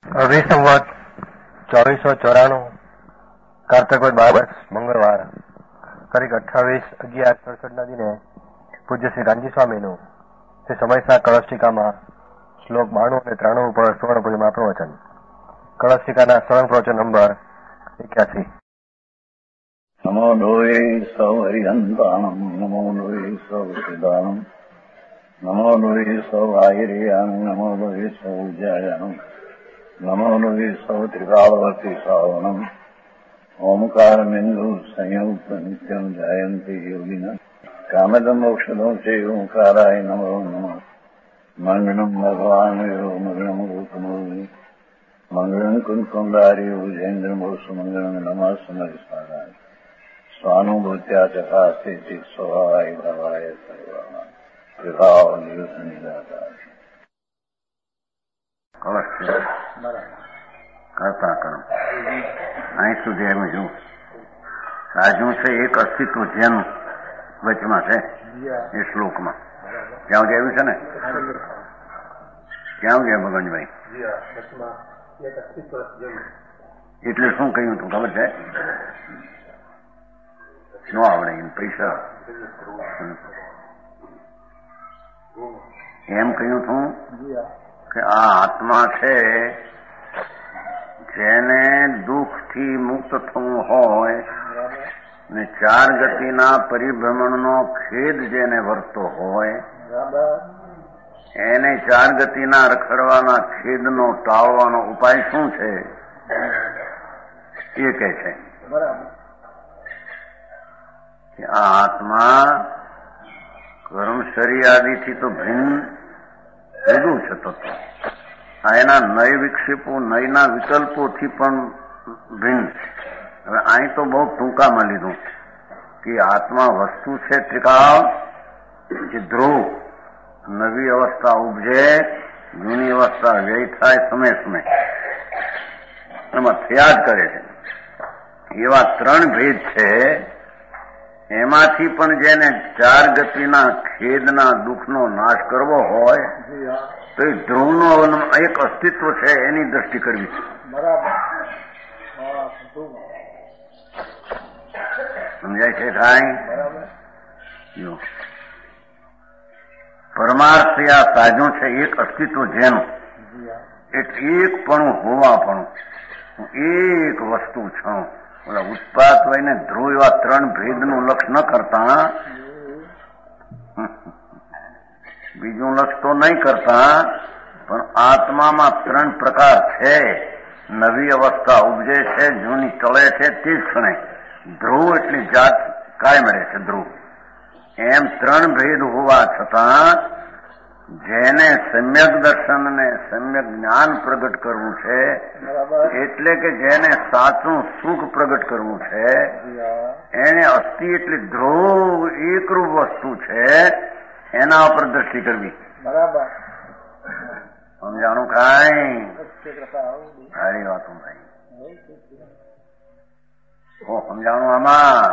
સંવત 2494 કારતક વદ 12 મંગળવાર તારીખ 28/11/67 દિને પૂજ્ય શ્રી રામજી સ્વામીનું શ્રી સમયસા કળશટીકામાં શ્લોક 92 અને 93 ઉપર સુવર્ણ પૂજનમાં પ્રવચન. કળશટીકાના સરળ પ્રવચન નંબર 81. નમો લોહે સૌ હરિહંતાણમ નમો લોહે સૌ સિદાનમ નમો લોહે સૌ આયર્યાન નમો લોહે સૌ જયાનમ નમો લોહે સૌ ત્રિકાળવતી શ્રાવણમ ઓમકાર બિંદુ સંયુક્ત નિત્યમ જાયંતી યોગિના કામદમ મોક્ષદમ છે ઓંકારાય નમો નમઃ. મંગળમ ભગવાન મંગળમ ગૌતમોની મંગળમ કુંકુંડારી ઉજેન્દ્ર મોક્ષ મંગળમ નમઃ સમરિસ્વારાય સ્વાનુભૂત્યા ચકાસ્તે સ્વભાવાય ભાવાય સર્વાય વિભાવ દિવસ નિરાકાર કરતા કર્મ અહીં સુધી એમ જો સાજું છે એક અસ્તિત્વ જેનું વચમાં છે એ શ્લોકમાં ક્યાં આવ્યું છે ને ક્યાં ગયા ભગવાનભાઈ? એટલે શું કહ્યું તું ખબર છે? ન આવડે એમ પૈસા એમ કહ્યું તું કે આ આત્મા છે જેને દુઃખથી મુક્ત થવું હોય ને ચાર ગતિના પરિભ્રમણનો ખેદ જેને વર્તો હોય એને ચાર ગતિના રખડવાના ખેદનો ટાળવાનો ઉપાય શું છે એ કહે છે કે આ આત્મા કર્મશરી આદિથી તો ભિન્ન જુદું છે તત્વ. આ એના નય વિક્ષેપો નયના વિકલ્પોથી પણ ભિન્ન. હવે અહીં તો બહુ ટૂંકામાં લીધું કે આત્મા વસ્તુ છે ત્રિકાળ કે ધ્રુવ. નવી અવસ્થા ઉપજે, જૂની અવસ્થા વ્યય થાય સમય સમય એમાં થયા જ કરે છે. એવા ત્રણ ભેદ છે. એમાંથી પણ જેને ચાર ગતિના ખેદના દુઃખનો નાશ કરવો હોય તો એ ધ્રુવનો એક અસ્તિત્વ છે એની દ્રષ્ટિ કરવી છે. સમજાય છે કાંઈ? પરમાર્થ આ સાજું છે એક અસ્તિત્વ જેનું એકપણું હોવાપણું. હું એક વસ્તુ છું. ઓલા ઉત્પાદ વયને ધ્રુવ એવા ત્રણ ભેદનું લક્ષ ન કરતા બીજું લક્ષ તો નહીં કરતા પણ આત્મામાં ત્રણ પ્રકાર છે. નવી અવસ્થા ઉપજે છે, જૂની ટળે છે તે જ ક્ષણે ધ્રુવ એટલી જાત કાયમ રહે છે. ધ્રુવ એમ ત્રણ ભેદ હોવા છતાં જેને સમ્યક દર્શન ને સમ્યક જ્ઞાન પ્રગટ કરવું છે એટલે કે જેને સાચું સુખ પ્રગટ કરવું છે એને અસ્થિ એટલે ધ્રુવ એકરૂપ વસ્તુ છે એના ઉપર દ્રષ્ટિ કરવી. સમજાણું કાંઈ? સારી વાતો ભાઈ. સમજાણું? આમાં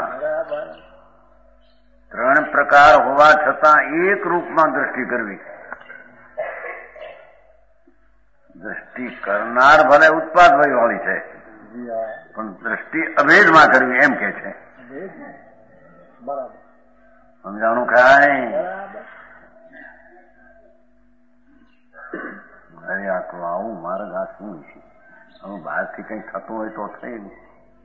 ત્રણ પ્રકાર હોવા છતાં એક રૂપમાં દ્રષ્ટિ કરવી. દ્રષ્ટિ કરનાર ભલે ઉત્પાદ ભય વાળી છે પણ દ્રષ્ટિ અભેદમાં કરવી એમ કે છે. સમજાણું કાંઈ? અરે આ તો આવું માર્ગ આ શું છે? હવે બહારથી કઈ થતું હોય તો થઈ ને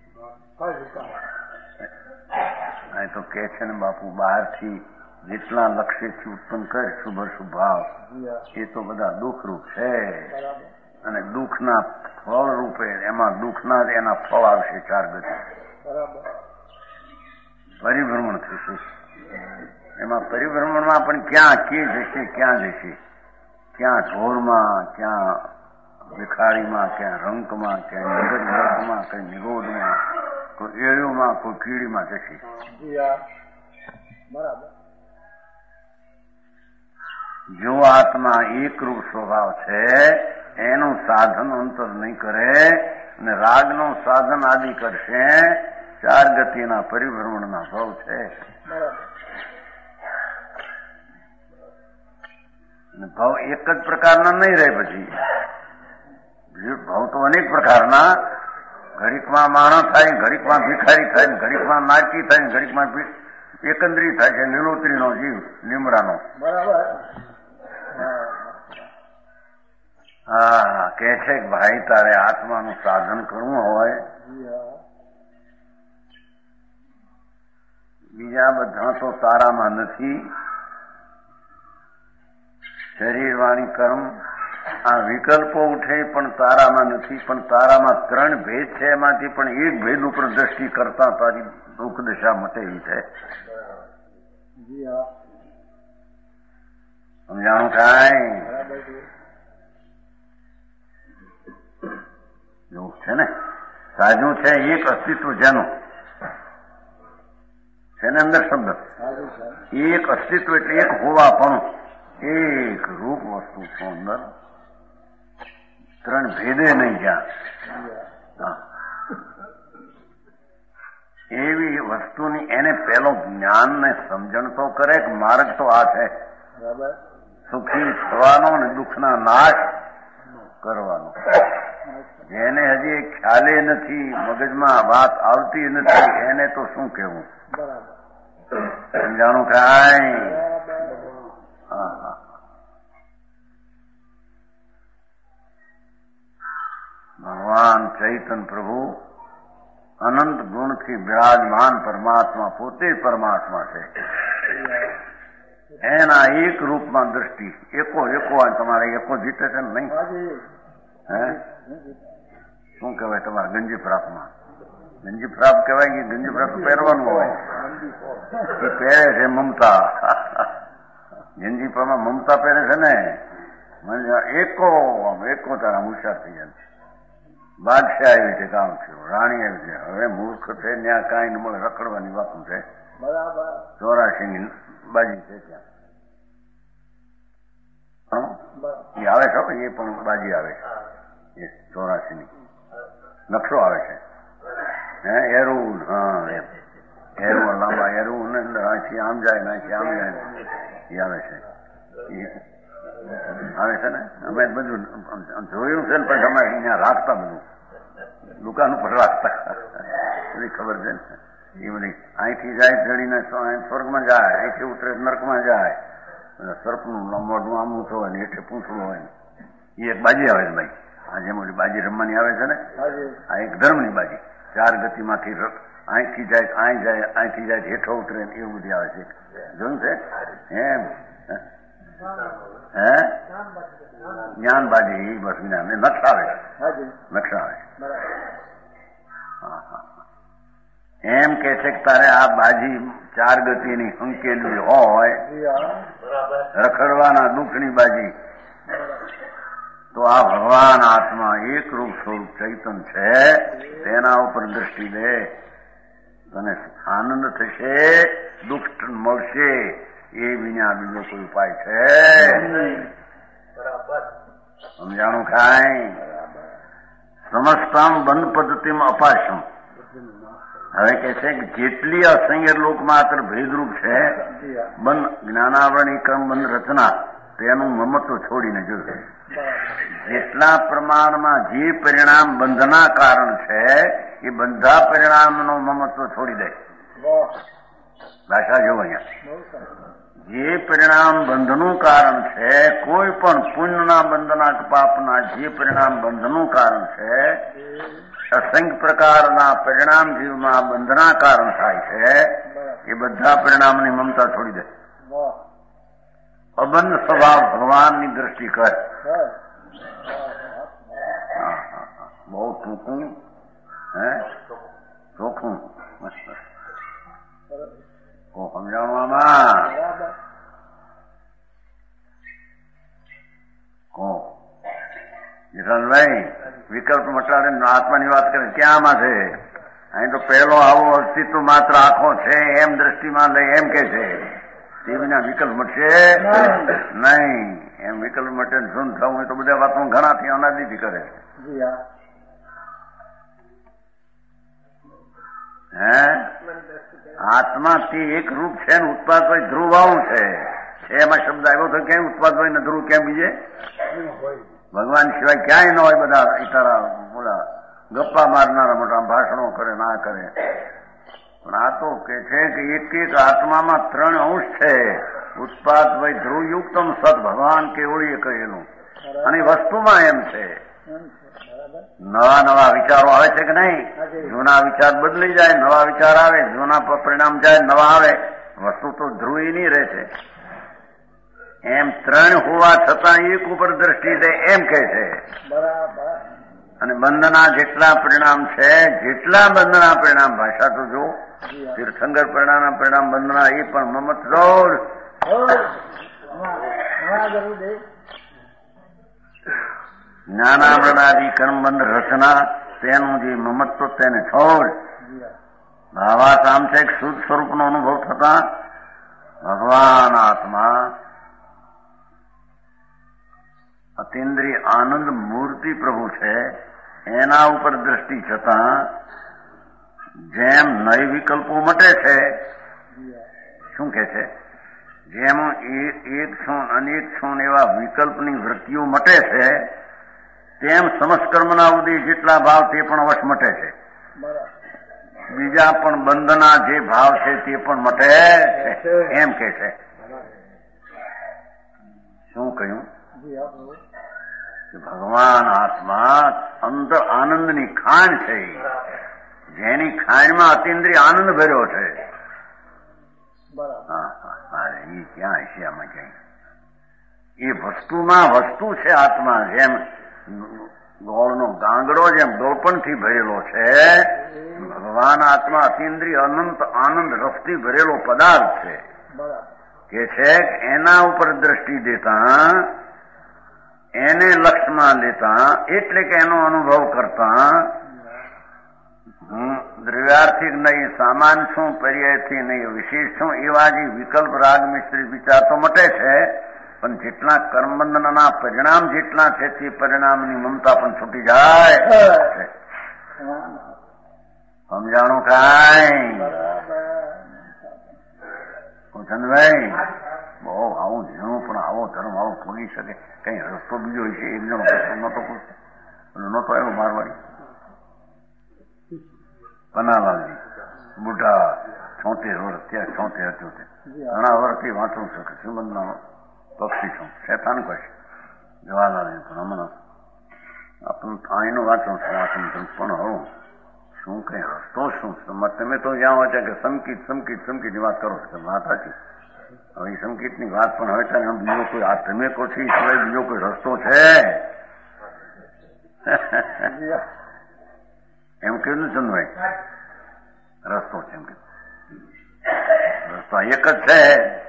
અહીં તો કે છે ને બાપુ બહારથી જેટલા લક્ષ્યથી ઉત્પન્ન કરે શુભ શુભ ભાવ એ તો બધા દુઃખરૂપ છે અને દુઃખના ફળ રૂપે એમાં દુઃખના જ એના ફળ આવશે. ચાર ગતિ પરિભ્રમણ થશે. એમાં પરિભ્રમણમાં પણ ક્યાં કે જશે, ક્યાં જશે, ક્યાં ઢોરમાં, ક્યાં ભિખારીમાં, ક્યાં રંકમાં, ક્યાં નિગોદમાં, કઈ નિગોદમાં, કોઈ એળુમાં, કોઈ કીડીમાં જશે. જો આત્મા એકરૂપ સ્વભાવ છે એનું સાધન અંતર નહીં કરે અને રાગનું સાધન આદિ કરશે. ચાર ગતિના પરિભ્રમણના ભાવ છે. ભાવ એક જ પ્રકારના નહીં રહે. પછી ભાવ તો અનેક પ્રકારના, ઘડીકમાં માણસ થાય, ઘડીકમાં ભિખારી થાય, ઘડીકમાં નાચી થાય, ઘડીકમાં એકંદરી થાય છે, લીલોતરીનો જીવ, લીમડાનો. હા, કે છે કે ભાઈ તારે આત્માનું સાધન કરવું હોય, બીજા બધા તો તારામાં નથી. શરીર, વાણી, કર્મ આ વિકલ્પો ઉઠે પણ તારામાં નથી. પણ તારામાં 3 ભેદ છે, એમાંથી પણ એક ભેદ ઉપર દ્રષ્ટિ કરતા તારી દુઃખ દશા મટેલી છે. સમજાણું કાંઈ? એવું છે ને, સાજું છે એક અસ્તિત્વ જેનું છે ને અંદર શબ્દ એક અસ્તિત્વ એટલે એક હોવા પણ એક રૂપ વસ્તુ છે અંદર, 3 ભેદે નહીં જ્યાં. એવી વસ્તુની એને પેલો જ્ઞાન ને સમજણ તો કરે કે માર્ગ તો આ છે, સુખી થવાનો ને દુઃખના નાશ કરવાનો. જેને હજી ખ્યાલે નથી, મગજમાં વાત આવતી નથી, એને તો શું કહેવું? સમજાણું કાંઈ? હા. ભગવાન ચૈતન્ય પ્રભુ અનંત ગુણથી બિરાજમાન પરમાત્મા પોતે પરમાત્મા છે. એના એક રૂપમાં દ્રષ્ટિ એકો તમારે એકો જીતે છે ને નહીં? હે શું કહેવાય તમારે ગંજી ફ્રાકમાં? ગંજી ફ્રાક કહેવાય કે ગંજી ફ્રાક પહેરવાનું હોય? એ પહેરે છે મમતા. ગંજી ફ્રાકમાં મમતા પહેરે છે ને, એકો તારા હોશિયાર થઈ જાય. બાદશાહ આવી છે, કામ છે, રાણી આવી છે. હવે મૂર્ખ છે ત્યાં કાંઈ ન મળે, રખડવાની વાતું છે. 84ની બાજી છે ત્યાં એ આવે છે, એ પણ બાજી આવે છે. 84ની નકશો આવે છે. એરું, હા, એરું લાંબા એરું ને અંદર અહીંથી આમ જાય ને અહીંથી આમ જાય ને એ આવે છે. આવે છે ને, અમે બધું જોયું છે ને, પણ અમે અહીંયા રાખતા, બધું દુકાન ઉપર રાખતા, બધી ખબર છે ને. એ બધી અહીંથી જાય ચડીને સ્વર્ગમાં જાય, અહીંથી ઉતરે નર્કમાં જાય. સર્પનું મોઢું આમું હોય ને એટલે પૂંછડું હોય ને. એ એક બાજી આવે છે ભાઈ. આ જેમ ઓલી બાજી રમવાની આવે છે ને, આ એક ધર્મની બાજી. 4 ગતિમાંથી અહીંથી જાય, અહીં જાય, અહીંથી જાય હેઠો ઉતરે ને એવું બધી આવે છે. જોયું છે? એમ જ્ઞાન બાજી, બસ જ્ઞાન નકશા આવે, નકશા આવે. એમ કે છે કે તારે આ બાજી 4 ગતિની અંકેલી હોય, રખડવાના દુઃખની બાજી, તો આ ભગવાન આત્મા એક રૂપ સ્વરૂપ ચૈતન્ય છે, તેના ઉપર દ્રષ્ટિ દે, તને આનંદ થશે, દુઃખ મળશે. એ વિના બીજો કોઈ ઉપાય છે? સમજાણું કાંઈ? સમસ્તમ બંધ પદ્ધતિમાં અપાશમ. હવે કે છે કે જેટલી અસંગ લોક માત્ર ભેદરૂપ છે, બંધ જ્ઞાનાવરણી કર્મ બંધ રચના, તેનું મમત્વ છોડીને જોશે. જેટલા પ્રમાણમાં જે પરિણામ બંધના કારણ છે, એ બધા પરિણામનો મમત્વ છોડી દે. ભાષા જોવો અહીંયા. જે પરિણામ બંધનું કારણ છે, કોઈ પણ પુણ્યના બંધના પાપના જે પરિણામ બંધનું કારણ છે, અસંખ્ય પ્રકારના પરિણામ જીવમાં બંધના કારણ થાય છે, એ બધા પરિણામની મમતા છોડી દે. અબંધ સ્વભાવ ભગવાનની દ્રષ્ટિ કર. બહુ ટૂંકું, ચોખ્ખું સમજાવવામાં. જીતનભાઈ વિકલ્પ મટાડે આત્માની વાત કરે, ક્યાંમાં છે? અહીં તો પહેલો આવો અસ્તિત્વ માત્ર આંખો છે એમ દ્રષ્ટિમાં લઈ એમ કે છે. તે વિના વિકલ્પ મટશે નહીં. એમ વિકલ્પ મટે શું થવું હોય તો બધા વાતો ઘણાથી અનાદિથી કરે. આત્મા તે એક રૂપ છે ને, ઉત્પાદ કોઈ ધ્રુવાવું છે. છે એમાં શબ્દ આવ્યો તો કેમ ઉત્પાદ હોય ને ધ્રુવ કેમ બીજે ભગવાન સિવાય ક્યાંય ન હોય. બધા ઇતારા બોલા ગપ્પા મારનારા મોટા ભાષણો કરે ના કરે. પણ આ તો કે છે કે એક એક આત્મામાં 3 અંશ છે. ઉત્પાદ વય ધ્રુવયુક્તમ સત ભગવાન કેવળીએ કહેલું. અને વસ્તુમાં એમ છે નવા નવા વિચારો આવે છે કે નહીં? જૂના વિચાર બદલી જાય, નવા વિચાર આવે, જૂના પરિણામ જાય, નવા આવે. વસ્તુ તો ધ્રુવી નહીં રહે છે. એમ 3 હોવા છતાં એક ઉપર દ્રષ્ટિ દે એમ કહે છે. અને બંધના જેટલા પરિણામ છે, જેટલા બંધના પરિણામ ભાષા તો જો તીર્થંકર પરિણામના પરિણામ બંધના એ પણ મમત રોડ જ્ઞાનામરણાદિ કર્મબંધ રચના તેનું જે મમત્વ તેને છોડ. ભાવાત આમ છે શુદ્ધ સ્વરૂપનો અનુભવ થતા ભગવાન આત્મા અતિન્દ્રિય આનંદ મૂર્તિ પ્રભુ છે. એના ઉપર દ્રષ્ટિ છતાં જેમ નય વિકલ્પો મટે છે, શું કે છે? જેમ એક છું અનેક છું એવા વિકલ્પની વૃત્તિઓ મટે છે, તેમ સમસ્કર્મના ઉદય જેટલા ભાવ તે પણ અવશ્ય મટે છે. બીજા પણ બંધના જે ભાવ છે તે પણ મટે છે એમ કે છે. શું કહ્યું? ભગવાન આત્મા અંદર આનંદની ખાણ છે. જેની ખાણમાં અતિન્દ્રિય આનંદ ભર્યો છે. એ ક્યાં હશે આમાં ક્યાંય? એ વસ્તુમાં વસ્તુ છે આત્મા. જેમ ગોળનો ગાંગડો જેમ ગોળપણથી ભરેલો છે, ભગવાન આત્મા અતિન્દ્રિય અનંત આનંદ રસથી ભરેલો પદાર્થ છે. કે છે એના ઉપર દ્રષ્ટિ દેતા, એને લક્ષ્યમાં લેતા, એટલે કે એનો અનુભવ કરતા દ્રવ્યાર્થિક નહીં, સામાન છું, પર્યાયથી નહીં, વિશેષ છું, એવા જે વિકલ્પ રાગ મિશ્રિત વિચાર તો મટે છે. પણ જેટલા કર્મબંધનના પરિણામ જેટલા છે તે પરિણામની મમતા પણ છૂટી જાય. સમજાણું કાંઈ? ચંદભાઈ બહુ આવું ઝીણું પણ આવો ધર્મ આવો પૂરી શકે કઈ રસ્તો બીજો હોય છે એમનો નતો આવ્યો મારવાડી પનાલાલજી બુઢા 76 વર્ષ ત્યાં 76 ઘણા વર્ષથી વાંચું છું કે શ્રીમંતના પક્ષી છું શેતાન કહેશે જવાહરલાલ પણ હમણાં આપણું અહીંનું વાંચું છું પણ હવે શું કઈ રસ્તો શું? તમે તો જ્યાં વાંચ્યા કે સંકિતની વાત કરો છો વાત સાચી. હવે એ સંકિતની વાત પણ હવે બીજો કોઈ આ તમે કહો છો એ સિવાય બીજો કોઈ રસ્તો છે એમ કહ્યું ને ચંદભાઈ? રસ્તો છે એમ કે રસ્તો એક જ છે.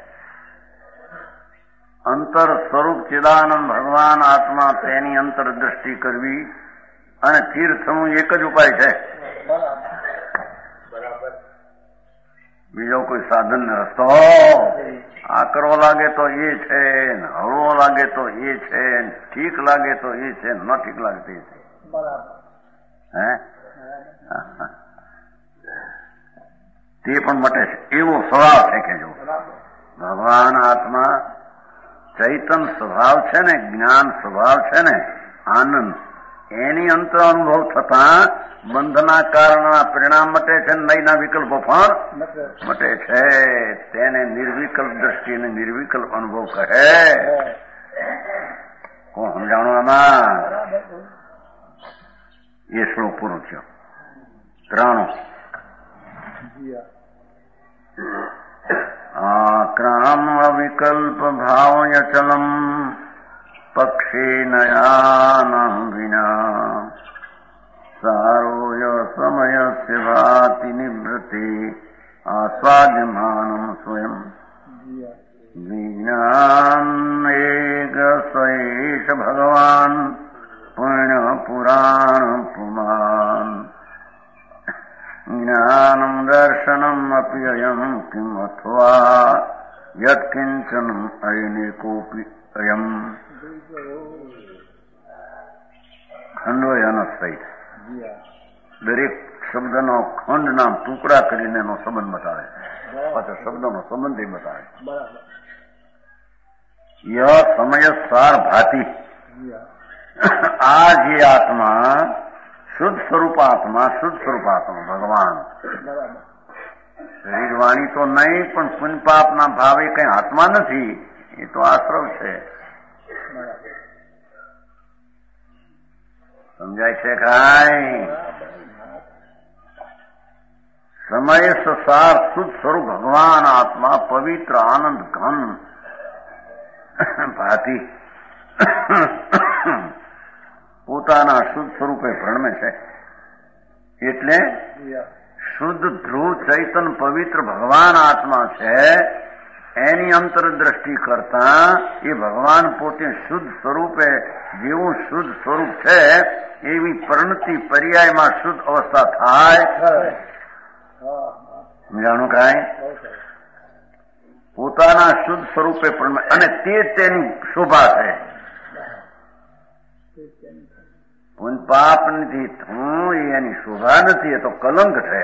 અંતર સ્વરૂપ ચિદાનંદ ભગવાન આત્મા તેની અંતરદ્રષ્ટિ કરવી અને સ્થિર થવું એક જ ઉપાય છે. બીજો કોઈ સાધન ને રસ્તો આ કરવો લાગે તો એ છે, હળવો લાગે તો એ છે, ઠીક લાગે તો એ છે, ન ઠીક લાગે તો એ છે. હે તે પણ મટે છે એવો સ્વભાવ છે કે જો ભગવાન આત્મા ચૈતન સ્વભાવ છે ને, જ્ઞાન સ્વભાવ છે ને, આનંદ એની અંતર અનુભવ થતા બંધના કારણના પરિણામ મટે છે, નયના વિકલ્પો પણ મટે છે. તેને નિર્વિકલ્પ દ્રષ્ટિ અને નિર્વિકલ્પ અનુભવ કહે. કોણ સમજાણું આમાં? એ શ્લોક પૂરો થયો. 3 આક્રામ અવિકલ્પ ભાવયચલમ પક્ષે નયાન વિના સારોય સમયસ્ય ભાતિ નિવૃત્તિ આસ્વાદ્યમાનમ સ્વયં વિજ્ઞાન એક સ્વૈષ ભગવાન પુણ્ય પુરાણ પુમાન જ્ઞાનમ દર્શનમ અપી અયમ કિમ અથવા યત્કિંચનમ અયનેકોપી અયમ. ખંડોય અનસ્તૈત દરેક શબ્દનો ખંડના ટુકડા કરીને એનો સંબંધ બતાવે, પાછો શબ્દનો સંબંધ બતાવે. ય સમય સાર ભાતી. આ જે આત્મા શુદ્ધ સ્વરૂપાત્મા ભગવાન શરીર વાણી તો નહીં, પણ પુણ્ય પાપના ભાવે કઈ આત્મા નથી, એ તો આશ્રવ છે. સમજાય છે કાંઈ? સમય સાર શુદ્ધ સ્વરૂપ ભગવાન આત્મા પવિત્ર આનંદ ઘન ભાતી પોતાના શુદ્ધ સ્વરૂપે ભ્રમે છે. એટલે શુદ્ધ ધ્રુવ ચૈતન પવિત્ર ભગવાન આત્મા છે. એની અંતરદ્રષ્ટિ કરતા એ ભગવાન પોતે શુદ્ધ સ્વરૂપે જેવું શુદ્ધ સ્વરૂપ છે એવી પરિણતિ પર્યાયમાં શુદ્ધ અવસ્થા થાય. સમજાણું કાંઈ? પોતાના શુદ્ધ સ્વરૂપે પણ, અને તે તેની શોભા છે. પુણ્ય પાપ નથી થવું એ એની શોભા નથી, એ તો કલંક છે.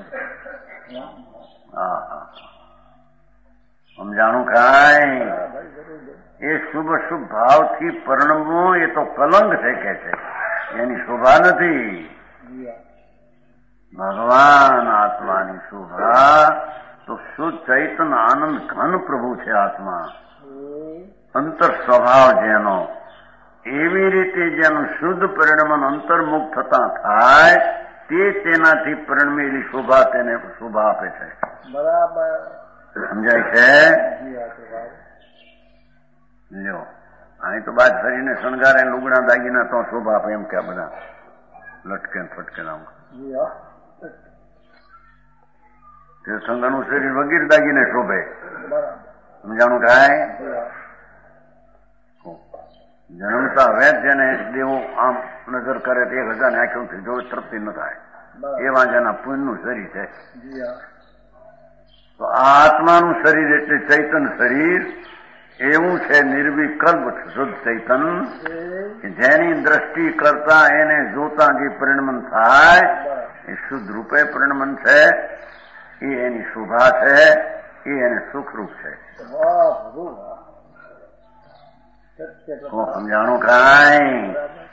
સમજાણું કાંઈ? એ શુભ શુભ ભાવથી પરિણમવું એ તો કલંક છે કે છે, એની શોભા નથી. ભગવાન આત્માની શોભા તો શુદ્ધ ચૈતન આનંદ ઘન પ્રભુ છે. આત્મા અંતર સ્વભાવ જેનો, એવી રીતે જેનું શુદ્ધ પરિણમન અંતર્મુખ થતા થાય તે તેનાથી પરિણમેલી શોભા તેને શોભા આપે છે. બરાબર સમજાય છે? લ્યો, અહીં તો બાદ ફરીને શણગારે લુગડા દાગીના તો શોભા આપે એમ કે બધા લટકે ફટકે આમ. તીર્થંકરનું શરીર વગેરે દાગીને શોભે. સમજાણું કાંઈ? જન્મતા વેદ જેને દેવો આમ નજર કરે તે 1000 ની આંખોથી જો તૃપ્તિ ન થાય એવા જેના પુણ્યનું શરીર છે. તો આ આત્માનું શરીર એટલે ચૈતન શરીર એવું છે, નિર્વિકલ્પ શુદ્ધ ચૈતન, કે જેની દ્રષ્ટિ કરતા એને જોતા જે પરિણમન થાય એ શુદ્ધ રૂપે પરિણમન છે. એ એની શોભા છે, એ એને સુખરૂપ છે. સમજાણું કાંઈ?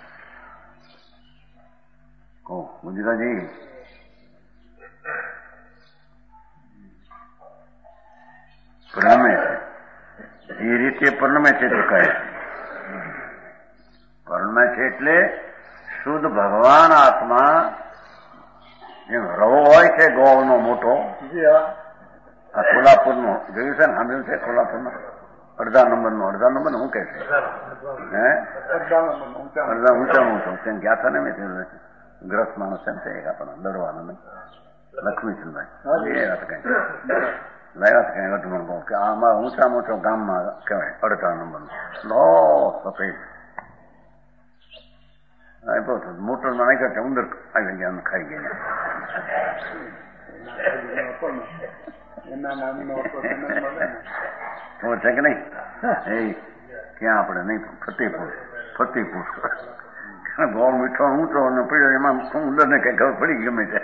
ગુજરાતી પરિણમે છે, એ રીતે પરિણમે છે તે કહે. પરિણમે છે એટલે શુદ્ધ ભગવાન આત્મા જેમ રવો હોય છે ગોળનો મોટો, આ કોલ્હાપુરનો જોયું છે ને, સાંભળ્યું છે કોલ્હાપુરનો અડધા નંબર હું કે છે? અડધા ઊંચામાં ઊંચો કેમ ગયા હતા ને મેં ગ્રસ્ત માણસ એમ છે એક આપણને દડવાનો નહીં, લક્ષ્મીચંદભાઈ એ વાત કઈ લાવ્યા કઈ અટમણ કહું કે આમાં ઊંચામાં ઊંચો ગામમાં કહેવાય અડધા નંબરનો લો સફેદ મોટરમાં નાખ્યા છે, ઉંદર આવી ગયા ખાઈ ગયા. ખબર છે કે નહીં? એ ક્યાં આપણે નહીં, ફતેપુર ગોળ મીઠો ઊંચો અને પીડ્યો એમાં ઉંદર ને કઈ ખબર પડી ગમે છે,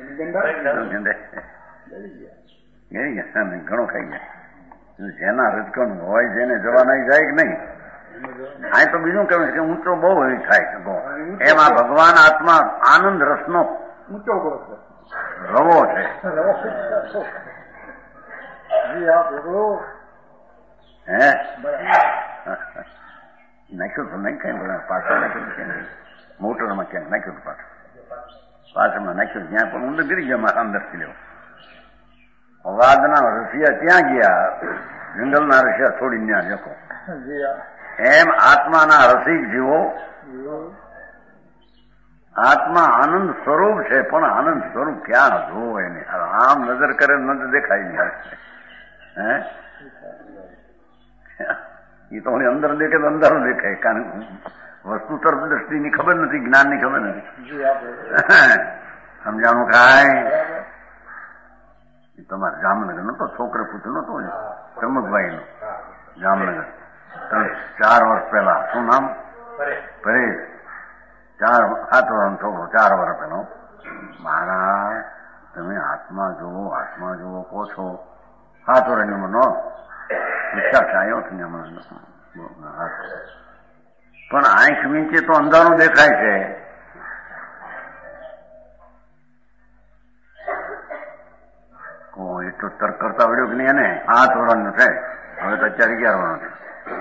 ઘણો ખાઈ ગયા. જેના રજકણ હોય જેને જવા નહીં જાય કે નહીં. આ તો બીજું કેવું છે કે ઊંચો બહુ થાય છે ગોળ, એમાં ભગવાન આત્મા આનંદ રસનો ઊંચો રવો છે. હે નાખ્યું તો નહીં કઈ પાછળ નાખ્યું, મોટરમાં ક્યાંક નાખ્યું હતું, પાછળમાં નાખ્યું જ્યાં પણ ઊંધું ગીરી ગયા મારા અંદરથી લેવો. વાદના રસિયા ત્યાં ગયા, જંગલના રસિયા છોડીને ત્યાં જકો. એમ આત્માના રસિક જીવો, આત્મા આનંદ સ્વરૂપ છે, પણ આનંદ સ્વરૂપ ક્યાં જોવો એને? આમ નજર કરે ન દેખાય નહીં. હે એ તો અંદર દેખે તો અંધારું દેખાય, કારણ વસ્તુ તરફ દ્રષ્ટિની ખબર નથી, જ્ઞાનની ખબર નથી. સમજાણું કાંઈ? તમારે જામનગર નતો છોકરો પૂછ્યો નતો ચમકભાઈ નો, જામનગર 4 વર્ષ પહેલા. શું નામ? પરેશ. 7 વર્ષનો છોકરો, 4 વર્ષ પહેલો. મહારાજ તમે આત્મા જુઓ કહો છો. 7 વર્ષની ઉંમર નો વિચાર આવ્યો છે ને હમણાં પણ આંખ વીંચે તો અંધારું દેખાય છે. એટલો તર્ક કરતા આવડ્યો કે નહીં? એને 8 વર્ષનું છે, હવે તો અત્યારે 11 વર્ષનું છે.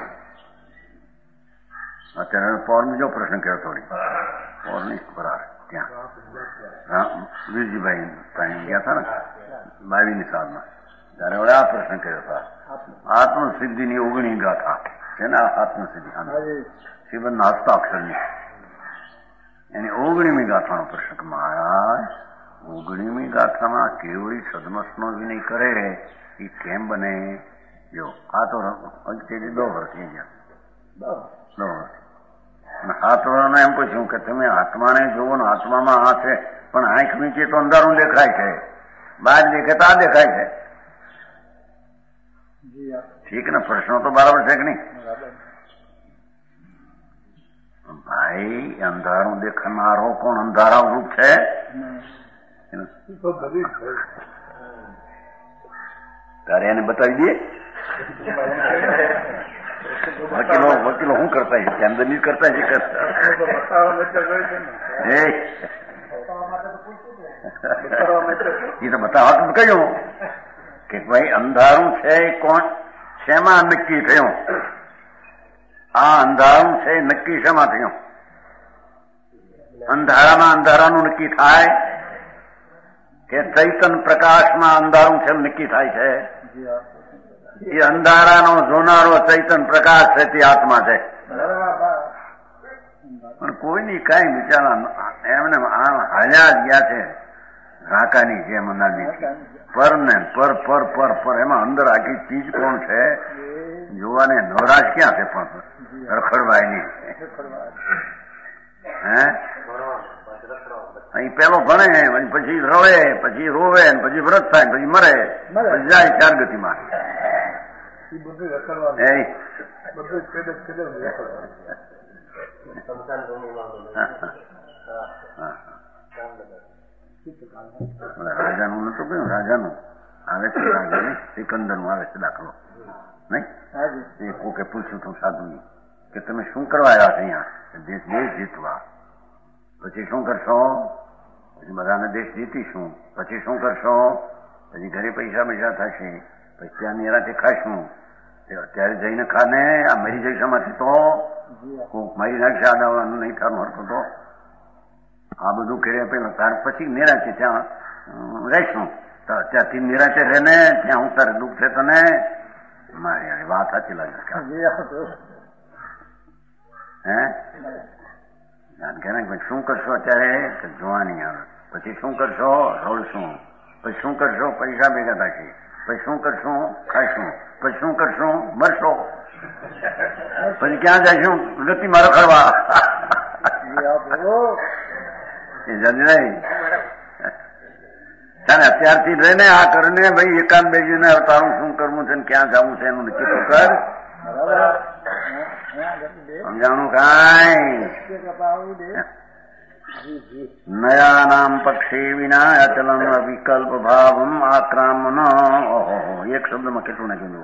અત્યારે પૌર બીજો પ્રશ્ન કર્યો થોડી પૌર નહીં બરાબર ત્યાં વીરજીભાઈ ત્યાં ગયા હતા ને 22ની સાલમાં, ત્યારે હવે આ પ્રશ્ન કર્યો હતા. આત્મસિદ્ધિની 19 ગાથા છે ને, આત્મસિદ્ધિ શ્રીબંધના હસ્તાક્ષરની એની 19મી ગાથાનો પ્રશ્ન. મહારાજ 19મી ગાથામાં કેવડી સદમસ્તનો વિનય કરે એ કેમ બને? જો આ તો તેથી 2 વર્ષ થઈ ગયા. 2 વર્ષ 7 વર્ષનો એમ પૂછ્યું કે તમે આત્માને જોવો ને, આત્મામાં આ છે, પણ આંખ નીચે તો અંધારું દેખાય છે, બહાર દેખે તો આ દેખાય છે. ઠીક ને? પ્રશ્નો તો બરાબર છે કે નહીં? ભાઈ અંધારું દેખનારો કોણ? અંધારા રૂપ છે. તારે એને બતાવી દઈએ. વકીલો શું કરતા છે? અંદર નહીં કરતા છે. એ તો બતાવવા તો કહ્યું કે ભાઈ અંધારું છે કોણ? શેમાં નક્કી થયું? આ અંધારું છે નક્કી શેમાં થયું? અંધારામાં અંધારાનું નક્કી થાય કે ચૈતન પ્રકાશમાં અંધારું છે નક્કી થાય છે? એ અંધારાનો જોનારો ચૈતન પ્રકાશ છે તે આત્મા છે. પણ કોઈની કઈ બિચારા એમને હાલ્યા જ ગયા છે રાકાની જેમ નાની પર ને પર પર પર પર એમાં અંદર આખી ચીજ કોણ છે જોવાને નવરાશ ક્યાં છે? પણ રખડવાય નહીં. હે અહીં પેલો ભણે પછી રવે, પછી રોવે, પછી વ્રત થાય, પછી મરે, પછી જાય 4 ગતિમાં. રાજાનું નતું કહ્યું? રાજાનું આવે છે, રાજાને સિકંદર નું આવે છે દાખલો નહીં? એ કોકે પૂછ્યું તું સાધુની કે તમે શું કરવા આવ્યા છો અહીંયા? દેશ જીતવા. પછી શું કરશો? પછી બધાને દેશ જીતીશું. પછી શું કરશો? પછી ઘરે પૈસા થશે, પછી ત્યાં નિરાતે ખાશું. અત્યારે જઈને ખાને આ મરી જઈશ આમાંથી તો કોક મારી નાખશે, આડાવાનું નહીં થારું હરખું તો. આ બધું કર્યા પેલા તાર પછી નિરાતે ત્યાં રહીશું. ત્યાંથી નિરાતે રહે ને ત્યાં હું તારે દુઃખ છે તને. મારી વાત સાચી લાગે. હે કે શું કરશો અત્યારે? જોવાની આવે. પછી શું કરશો? રડશું. પછી શું કરશો? પૈસા ભેગા થશે. પછી શું કરશું? ખાઈશું. પછી શું કરશું? મરશો. પછી ક્યાં જઈશું? ગતિમાં રખડવા. તારે અત્યારથી રહીને આ કરીને ભાઈ એકાંત બેસીને તારું શું કરવું છે, ક્યાં જવું છે એનું નક્કી તો કર. સમજાણું કાંઈ? નયાનામ પક્ષી વિના અચલન વિકલ્પ ભાવમ આક્રામન. ઓહો, એક શબ્દમાં કેટલું નાખ્યું?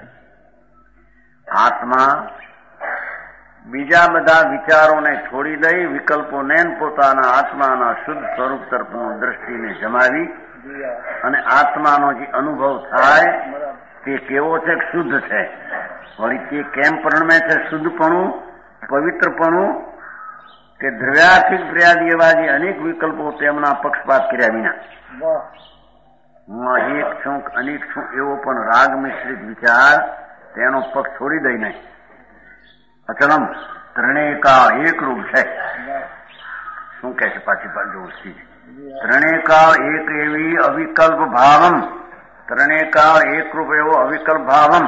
આત્મા બીજા બધા વિચારોને છોડી દઈ વિકલ્પોને પોતાના આત્માના શુદ્ધ સ્વરૂપ તરફની દ્રષ્ટિને જમાવી અને આત્માનો જે અનુભવ થાય તે કેવો છે? શુદ્ધ છે. વળી તે કેમ પરિણમે છે? શુદ્ધપણું, પવિત્રપણું કે દ્રવ્યાર્થિક પ્રિયાદી એવા જે અનેક વિકલ્પો તેમના પક્ષપાત કર્યા વિના. હું એક છું અનેક છું એવો પણ રાગ મિશ્રિત વિચાર તેનો પક્ષ છોડી દઈને અચલમ ત્રણેકા એક રૂપ છે. શું કહે છે? પાછી જોશી ત્રણેકા એક એવી અવિકલ્પ ભાવમ. ત્રણેકા એક રૂપ એવો અવિકલ્પ ભાવમ.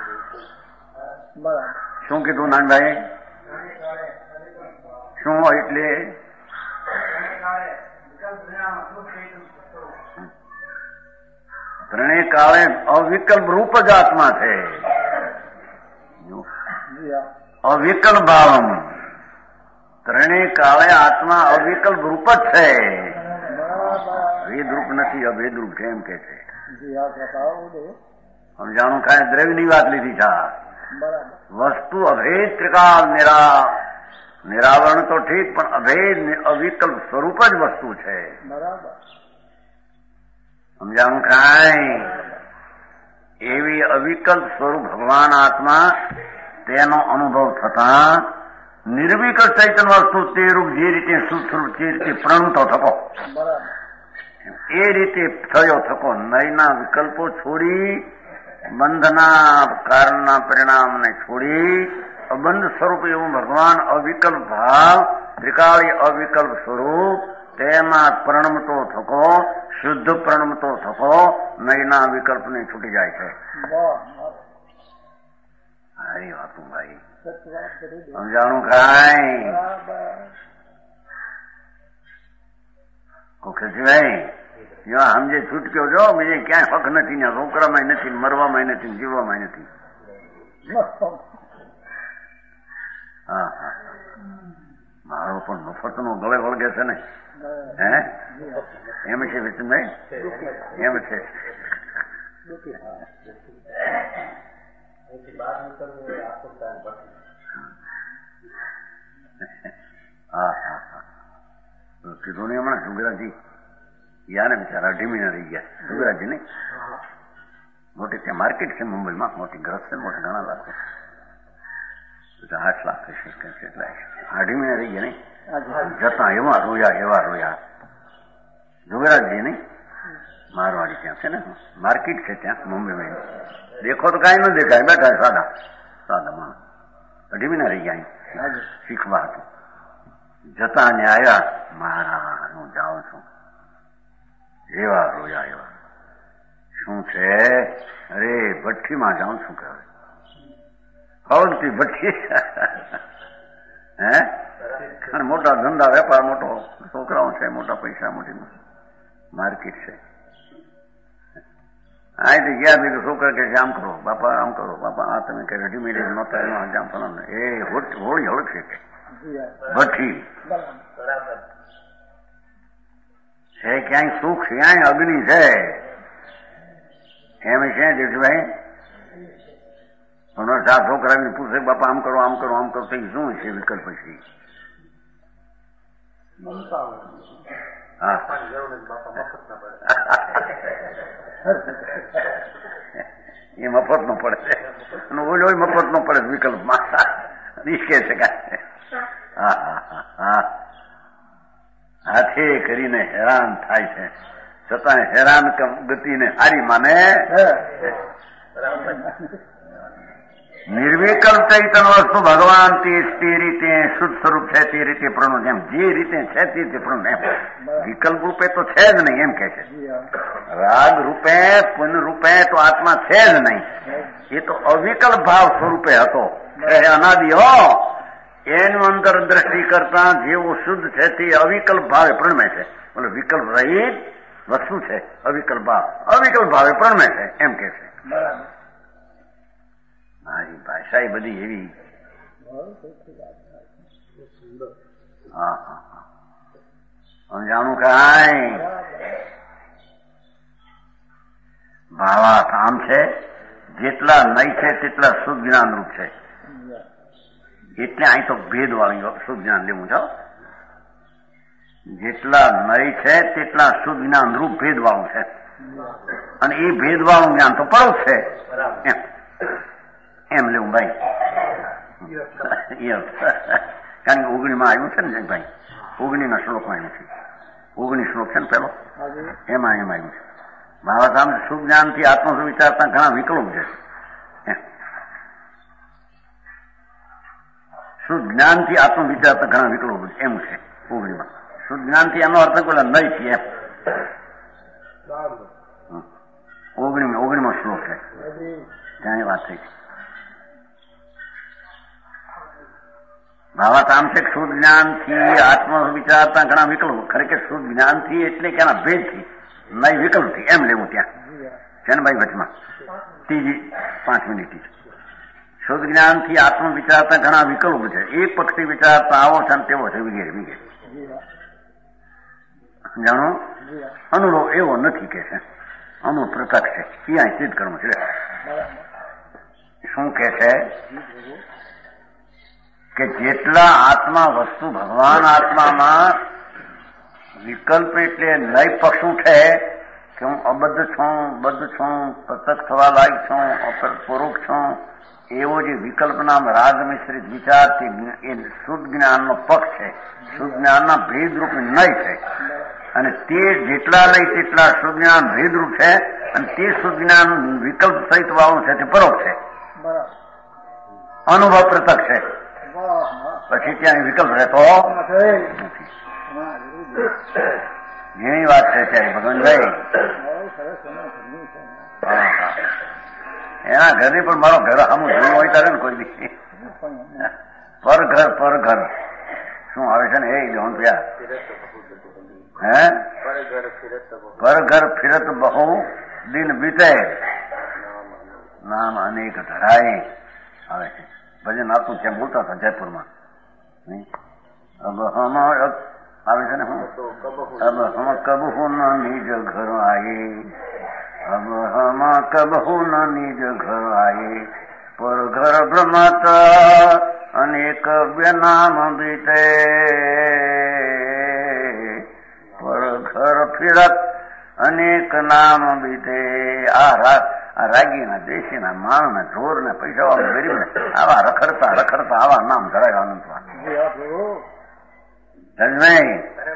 શું કીધું નાનભાઈ? શું એટલે? ત્રણેય કાળે અવિકલ્પ રૂપ જ આત્મા છે. અવિકલ્પ ભાવમ. ત્રણેય કાળે આત્મા અવિકલ્પ રૂપ જ છે. વેદરૂપ નથી, અભેદરૂપ છે એમ કે છે. સમજાણું? કાંઈ દ્રવ્યની વાત લીધી છે. વસ્તુ અભેદ ત્રિકાળ નિરાવરણ તો ઠીક, પણ અભેદ અવિકલ્પ સ્વરૂપ જ વસ્તુ છે. સમજાણું કાંઈ? એવી અવિકલ્પ સ્વરૂપ ભગવાન આત્મા, તેનો અનુભવ થતા નિર્વિકલ્પ ચૈતન્ય વસ્તુ તે રૂપ જે રીતે શુદ્ધ સ્વરૂપ જે રીતે પ્રણતો થકો, એ રીતે થયો થકો. નયના વિકલ્પો છોડી, બંધના કારણના પરિણામને છોડી અબંધ સ્વરૂપ એવું ભગવાન અવિકલ્પ ભાવ, ત્રિકાળી અવિકલ્પ સ્વરૂપ, તેમાં પ્રણમતો થકો, શુદ્ધ પ્રણમતો થકો, નયના વિકલ્પને છૂટી જાય છે. હારી વાતું ભાઈ, સમજાણું કાંઈ? ભાઈ સમજે છૂટક્યો જો, બીજે ક્યાંય હક નથી, ને રોકડામાં નથી, મરવામાં નથી, જીવવામાં નથી. હા હા, મારો પણ મફતનો ગળે વળગે છે ને. હે એમ છે વિષ્ણુભાઈ? એમ છે. હા હા હા, કીધું ને હમણાં સુગરાજી યાર બિચારા ઢીમીના રહી ગયા. સુગરાજી ને મોટી ત્યાં માર્કેટ છે મુંબઈમાં, મોટી ગ્રસ્ત છે, મોટા ઘણા લાખો, 8 લાખ હશે કેટલા. ઢીમીના રહી ગયા નહીં, જતા એવા રોયા. સુગરાજી નહીં મારવાડી ત્યાં છે ને, માર્કેટ છે ત્યાં મુંબઈમાં. દેખો તો કઈ ન દેખાય, બેઠા સાદા માણસ. ઢીમીના રહી ગયા શીખવા હતું. જતા ને આવ્યા, મારા હું જાઉં છું. એવા રોયા એવા. શું છે? અરે ભઠ્ઠીમાં જાઉં છું કે હવલતી ભઠ્ઠી. હે અને મોટા ધંધા વેપાર, મોટો છોકરાઓ છે, મોટા પૈસા, મોટી માર્કેટ છે. અહીંથી ગયા બીજું છોકરા કે આમ કરો બાપા, આમ કરો બાપા, આ તમે કે રેડીમેડ નહોતા એનો જામ ફલામ. એ હોળી હળગશે કે ભઠ્ઠી છે. ક્યાંય સુખ, ક્યાંય અગ્નિ છે. એમ છે જેઠભાઈ? છોકરાને પૂછે બાપા આમ કરો, આમ કરો, આમ કરો, તો શું છે વિકલ્પ છે? એ મફત નો પડે છે, અને ઓલો મફત નો પડે વિકલ્પમાં. નીચકે છે કાંઈ. હાથે કરીને હેરાન થાય છે, છતાં હેરાન ગતિને હારી માને. નિર્વિકલ્પ ચૈતન્ય વસ્તુ ભગવાન તે રીતે શુદ્ધ સ્વરૂપ છે, તે રીતે પ્રણો, જેમ જે રીતે છે તે રીતે પ્રણો. એમ વિકલ્પ રૂપે તો છે જ નહીં, એમ કે છે. રાગ રૂપે પુન રૂપે તો આત્મા છે જ નહીં. એ તો અવિકલ્પ ભાવ સ્વરૂપે હતો, અનાદિ હો. એનું અંદર દ્રષ્ટિ કરતા જેવો શુદ્ધ છે તે અવિકલ્પ ભાવે પ્રણમે છે. બોલો વિકલ્પ રહિત વસ્તુ છે, અવિકલ્પ ભાવે પ્રણમે છે, એમ કે છે. મારી ભાષા એ બધી એવી. હા હા હા, સમજાણું કાંઈ? ભાવાર્થ આમ છે, જેટલા નહીં છે તેટલા શુદ્ધ જ્ઞાન રૂપ છે. એટલે અહીં તો ભેદ વાળી શુદ્ધ જ્ઞાન લેવું છે. જેટલા નહીં છે તેટલા શુદ્ધ જ્ઞાન રૂપ ભેદ વાળું છે, અને એ ભેદ વાળું જ્ઞાન તો પડોશ છે. એમ લેવું ભાઈ. કારણ કે 19 માં આવ્યું છે ને ભાઈ, 19 ના શ્લોકમાં આવ્યું છે. 19 શ્લોક છે ને પેલો, એમાં આવ્યું છે. મારા સામે શુભ જ્ઞાન થી આત્મ વિચારતા ઘણા વિકલ્પ છે. શુદ્ધ જ્ઞાન થી આત્મ વિચારતા ઘણા વિકલ્પ છે, એમ છે 19 માં. શુદ્ધ જ્ઞાન થી એનો અર્થ પેલા નહીં છે એમ. 19 માં શ્લોક છે, ત્યાં વાત થઈ છે. ભાવાર્થ આમ છે, શુદ્ધ જ્ઞાન થી આત્મ વિચારતા ઘણા વિકલ્પો. ખરેખર શુદ્ધ જ્ઞાન થી એટલે કે એના ભેદ થી, નહીં વિકલ્પ થી, એમ લેવું. ત્યાં છે ને ભાઈ વચમાં ત્રીજી 5 મિનિટ. શુદ્ધ જ્ઞાન થી આત્મ વિચારતા ઘણા વિકલ્પો છે. એક પક્ષી વિચારતા આવો છે તેવો છે, વગેરે વગેરે. જાણો, અનુભવ એવો નથી કે છે, અનુભવ પ્રત્યક્ષ છે. ક્યાંય સિદ્ધ કરવું છે. શું કે છે કે જેટલા આત્મા વસ્તુ ભગવાન આત્મામાં વિકલ્પ એટલે નય પક્ષ ઉઠે કે હું અબદ્ધ છું, બદ્ધ છું, પ્રત્યક્ષ થવા લાયક છું, પરોક્ષ છું, એવો જે વિકલ્પના રાગ મિશ્રિત વિચાર એ શુદ્ધ જ્ઞાનનો પક્ષ છે, શુદ્ધ જ્ઞાનના ભેદરૂપ નય છે. અને તે જેટલા લઈ તેટલા શુદ્ધ જ્ઞાન ભેદરૂપ છે અને તે શુદ્ધ જ્ઞાન વિકલ્પ સહિત વાળું છે તે પરોક્ષ છે, અનુભવ પ્રત્યક્ષ છે. પછી ત્યાં વિકલ્પ રહેતો નથી. ઘણી વાત છે ત્યારે ભગવાનભાઈ. એના ઘરે પણ મારો ઘર આમું જોયું હોય ત્યારે ને કોઈ દી પર ઘર શું આવે છે ને એ જોન પ્યા હે પર ઘર ફિરત બહુ દિન બીતે નામ અનેક ધરાય આવે છે. ભજન આપતું ત્યાં બોલતા હતા જયપુરમાં. અબ હમ આવે છે ને હું અબ હમ કબહુ ન નિજ ઘર આયે, અબ હમ કબહુ ન નિજ ઘર આયે, પર ઘર ભ્રમત અનેક નામ બીતે, પર ઘર ફિરત અનેક નામ બીતે. આ રાગીના દેશીના માણના જોરના પૈસા ગરીબને આવા રખડતા આવા નામ ધરાય અનંતમાં નહીં.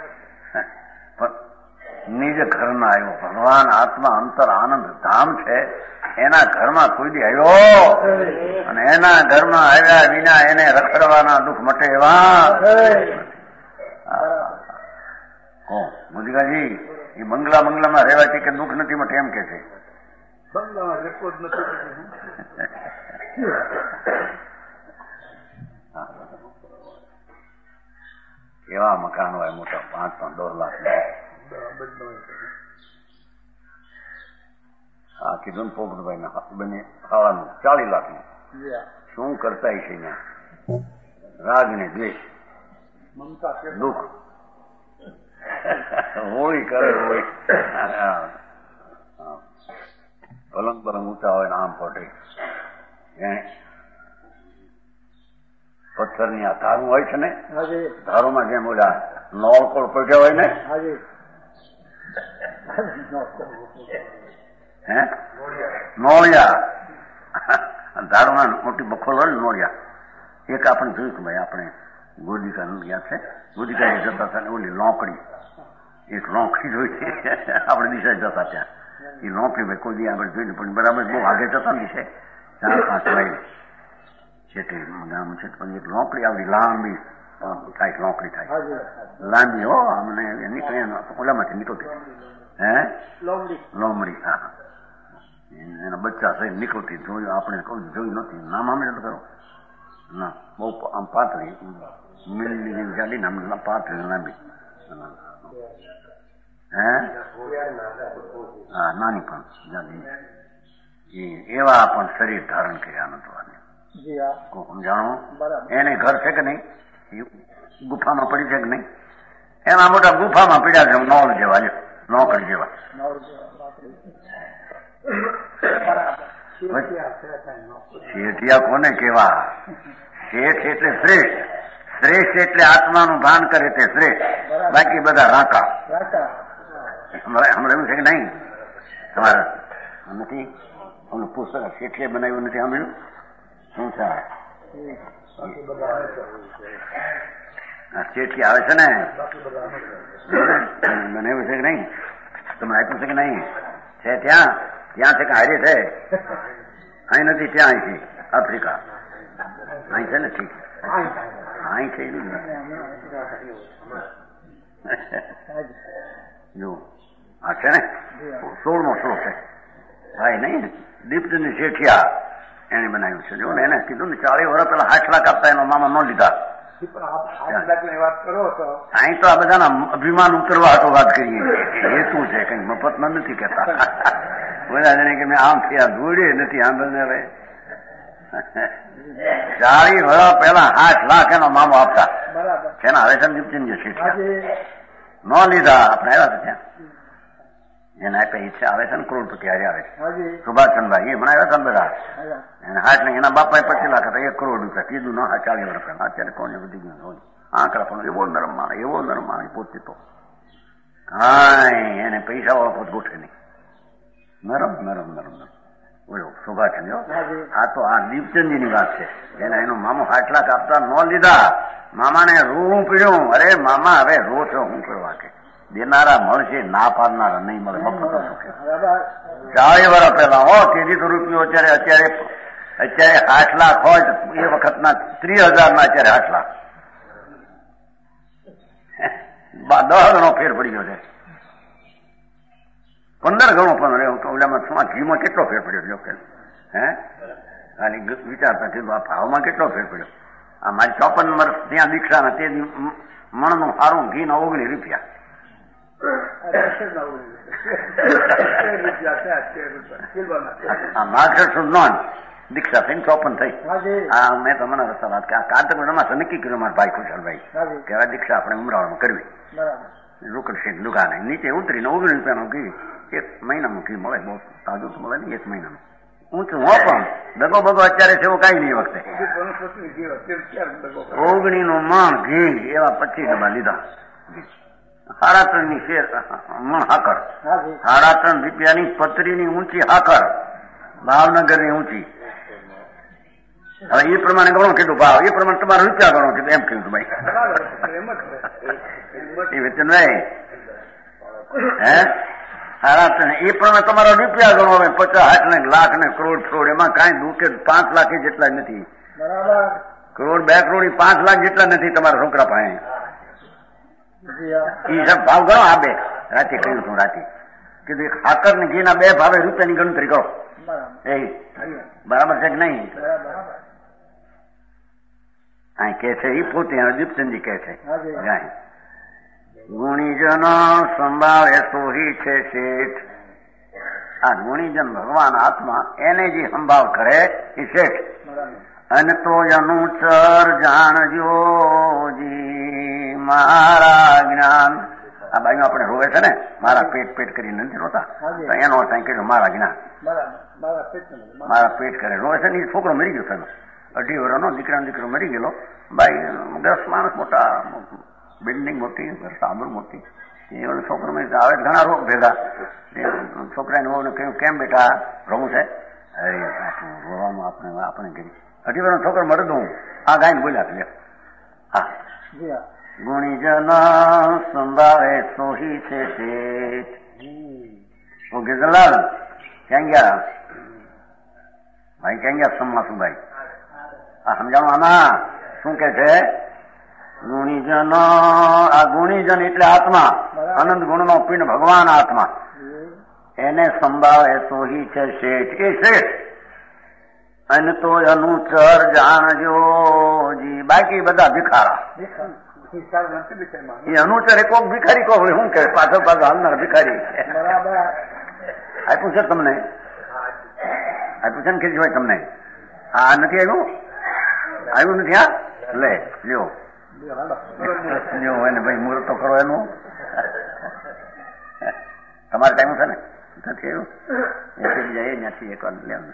નિજ ઘરમાં આવ્યો ભગવાન આત્મા અંતર આનંદ ધામ છે, એના ઘરમાં કોઈ દી આવ્યો અને એના ઘરમાં આવ્યા વિના એને રખડવાના દુઃખ મટે એવા. બુદ્ધિકાજી એ બંગલામાં રહેવાથી કે દુઃખ નથી મટે એમ કે છે. કેવા મકાન હોય મોટા 5-10 લાખ. હા કીધું ને પોપટભાઈ ના બને ખાવાનું 40 લાખનું. શું કરતા છે અહીંયા? રાગ ને દ્વેષ, દુઃખ, હોળી કરે હોળી. પલંગ ઊંચા હોય ને આમ ફોટે પથ્થરની આ ધારું હોય છે ને, ધારોમાં જેમ ઓલા નોળકોળ પડ્યા હોય ને, હે નોળિયા ધારોમાં મોટી બખોલ હોય ને નોળિયા. એક આપણે જોયું કે ભાઈ આપણે ગોદિકા ગયા છે, ગોદિકા જતા હતા ને ઓલી લોંકડી, એક લોંકડી જોઈ છે આપણે દિશા જતા ત્યાં. એ લોંકડી ભાઈ કોઈ દી આગળ જોઈને પણ બરાબર બહુ આગે જતા ને છે 4-5 માઇલ છે તે ગામ છે. પણ એક લોંકડી આવડી લાંબી કાંઈક લોંકડી થાય લાંબી હો અમને નીકળે ઓલામાંથી નીકળતી હે લોમડી. હા એના બચ્ચા સહિત નીકળતી જોયું આપણે કોઈ જોયું નથી. નામ આમ કરો ના બહુ આમ પાતળી મિલની ગાડી ને આમ પાતળી લાંબી. હે હા નાની પણ જાડી એવા પણ શરીર ધારણ કર્યા નતું. સમજાણો એને ઘર છે કે નહીં? ગુફામાં પડી છે કે નહીં? એના મોટા ગુફામાં પીડ્યા છે નોળ જેવા, નોકરી જેવા. શેઠિયા કોને કેવા? શેઠ એટલે શ્રેષ્ઠ. શ્રેષ્ઠ એટલે આત્માનું ભાન કરે તે શ્રેષ્ઠ, બાકી બધા રાકા. હમણાં એવું છે કે નહીં? તમારે નથી ઓલું પુસ્તક શેઠીએ બનાવ્યું નથી સાંભળ્યું? શું છે શેઠી આવે છે ને બનાવ્યું છે કે નહીં? તમે આપ્યું છે કે નહીં? છે ત્યાં છે કે હારે છે? અહીં નથી, ત્યાં અહીં છે આફ્રિકા. અહીં છે ને? ઠીક અહીં છે જો આ છે ને 16મો શ્લોક છે ભાઈ નહીં દીપ્તની શેઠિયા એને બનાવ્યું છે. જો ને એને કીધું ને 40 વર્ષ પેલા 8 લાખ આપતા એનો મામા ન લીધા. અહીં તો આ બધાના અભિમાન ઉતરવા હતો વાત કરીએ. હેતુ છે કઈ મફતમાં નથી કેતા. બધા જણે કે મેં આમ થયા જોડે નથી આંબળને હવે 40 વર્ષ પહેલા 8 લાખ એનો મામો આપતા. એના હવે દીપ્તિની શેઠિયા ન લીધા. આપણે આવ્યા હતા ત્યાં એને આપે ઈચ્છા આવે છે ને કરોડપતિ હારે આવે છે સુભાષચંદ્રભાઈ એ બનાવ્યા હતા બધા એને હાથ ને એના બાપાએ 25 લાખ હતા 1 કરોડ રૂપિયા કીધું ના 40 વર્ષ પહેલા અત્યારે કોને વધી ગયું આંકડા પણ એવો નરમ માણે પોતે તો કાંઈ એને પૈસા વાળો પોત ગોઠે નહીં નરમ બોલો સુભાષચંદ્ર આ તો આ દીપચંદજીની વાત છે એને એનો મામો 8 લાખ આપતા ન લીધા મામાને રૂ પીડ્યું અરે મામા હવે રો છો હું કરવા કે દેનારા મળશે ના પાડનારા નહીં મળે મફત 40 વર્ષ પહેલા હો 300 રૂપિયો અત્યારે 8 લાખ હોય તો એ વખતના 30,000 ના અત્યારે 8 લાખ 10 ગણો ફેર પડી ગયો છે 15 ગણો પણ ઓલામાં શું ઘીમાં કેટલો ફેર પડ્યો છે હે ખાલી વિચારતા કીધું આ ભાવમાં કેટલો ફેર પડ્યો આ મારી 54 વર્ષ ત્યાં દીક્ષાના તે મણનું સારું ઘી ના 19 રૂપિયા માર્કેટ નોન દીક્ષા થઈને 54 થઈ આ મેં તમને રસ્તા વાત કે આ કાર્તક રમાસ નક્કી કર્યું મારા ભાઈ ખુશાલભાઈ કે આ દીક્ષા આપણે ઉમરાળમાં કરવી રોકડ શેઠ દુકાને નીચે ઉતરીને 19 રૂપિયાનું ઘી 1 મહિનાનું ઘી મળે બહુ તાજું મળે ને 1 મહિનાનું ઊંચું હો પણ દગો બગો અત્યારે છે એવું કઈ નહીં વખતે 19 નું મણ ઘી એવા 25 ડબ્બા લીધા 3.5 ની શેર મણ હાકર 3.5 રૂપિયાની પતરીની ઊંચી હાકર ભાવનગરની ઊંચી હવે એ પ્રમાણે ગણો કીધું ભાવ એ પ્રમાણે તમારા રૂપિયા ગણો કીધું એમ કીધું ભાઈ એ વેચનભાઈ હે 3.5 એ પ્રમાણે તમારા રૂપિયા ગણો હવે 50 ને લાખ ને કરોડ એમાં કાંઈ દુઃખે 5 લાખ જેટલા નથી કરોડ 2 કરોડ 5 લાખ જેટલા નથી તમારા છોકરા પાસે એ સબ ભાવ ગણો આ બે રાતે કહ્યું છું રાતે કીધું હાકર ને ઘીના 2 ભાવે રૂપિયાની ગણતરી કરો એ બરાબર છે કે નહીં આ કે છે એ પોતે દીપચંદજી કે છે ગુણીજનો સંભાળે સોહી છે શેઠ આ ગુણીજન ભગવાન આત્મા એને જે સંભાળ કરે એ શેઠ અને તો અનુચર જાણજો જી મારા જ્ઞાન આ બાજુ આપણે રોવે છે ને મારા પેટ કરીને નથી રોતા તો એનો અર્થ કહ્યું મારા જ્ઞાન મારા પેટ કરે રોવે છે ને એ છોકરો મરી ગયો છે 18 વર્ષનો દીકરો મરી ગયેલો ભાઈ 10 માણસ મોટા બિલ્ડિંગ મોટી સાબર મોટી એ છોકરો આવે ઘણા રોગ ભેગા છોકરાને વહુને કહ્યું કેમ બેટા રોવું છે રોવામાં આપણે કરી 18 વર્ષનો છોકરો મળે દઉં આ ગાયને બોલ્યા છે હા ગુણીજન સંભાળે સોહી છે શેઠ ગિરલાલ ક્યાં ગયા ભાઈ ક્યાં ગયા સમાસુભાઈ આ સમજાવો આમાં શું કે છે ગુણીજન આ ગુણીજન એટલે આત્મા અનંત ગુણનો પિંડ ભગવાન આત્મા એને સંભાળે સોહી છે શેઠ એ શેઠ અને તો અનુચર જાણજો જી બાકી બધા ભિખારા એ અનુચર એ કોક ભિખારી કોક શું કે પાછળ હાલનાર ભિખારી આપ્યું છે તમને આપ્યું છે ને ખીજભાઈ તમને હા નથી આવ્યું નથી હા લે લ્યો એને ભાઈ મુહૂર્ત તો કરો એનું તમારે ટાઈમ છે ને નથી આવ્યું જાય ત્યાંથી એક વાર લેવાનું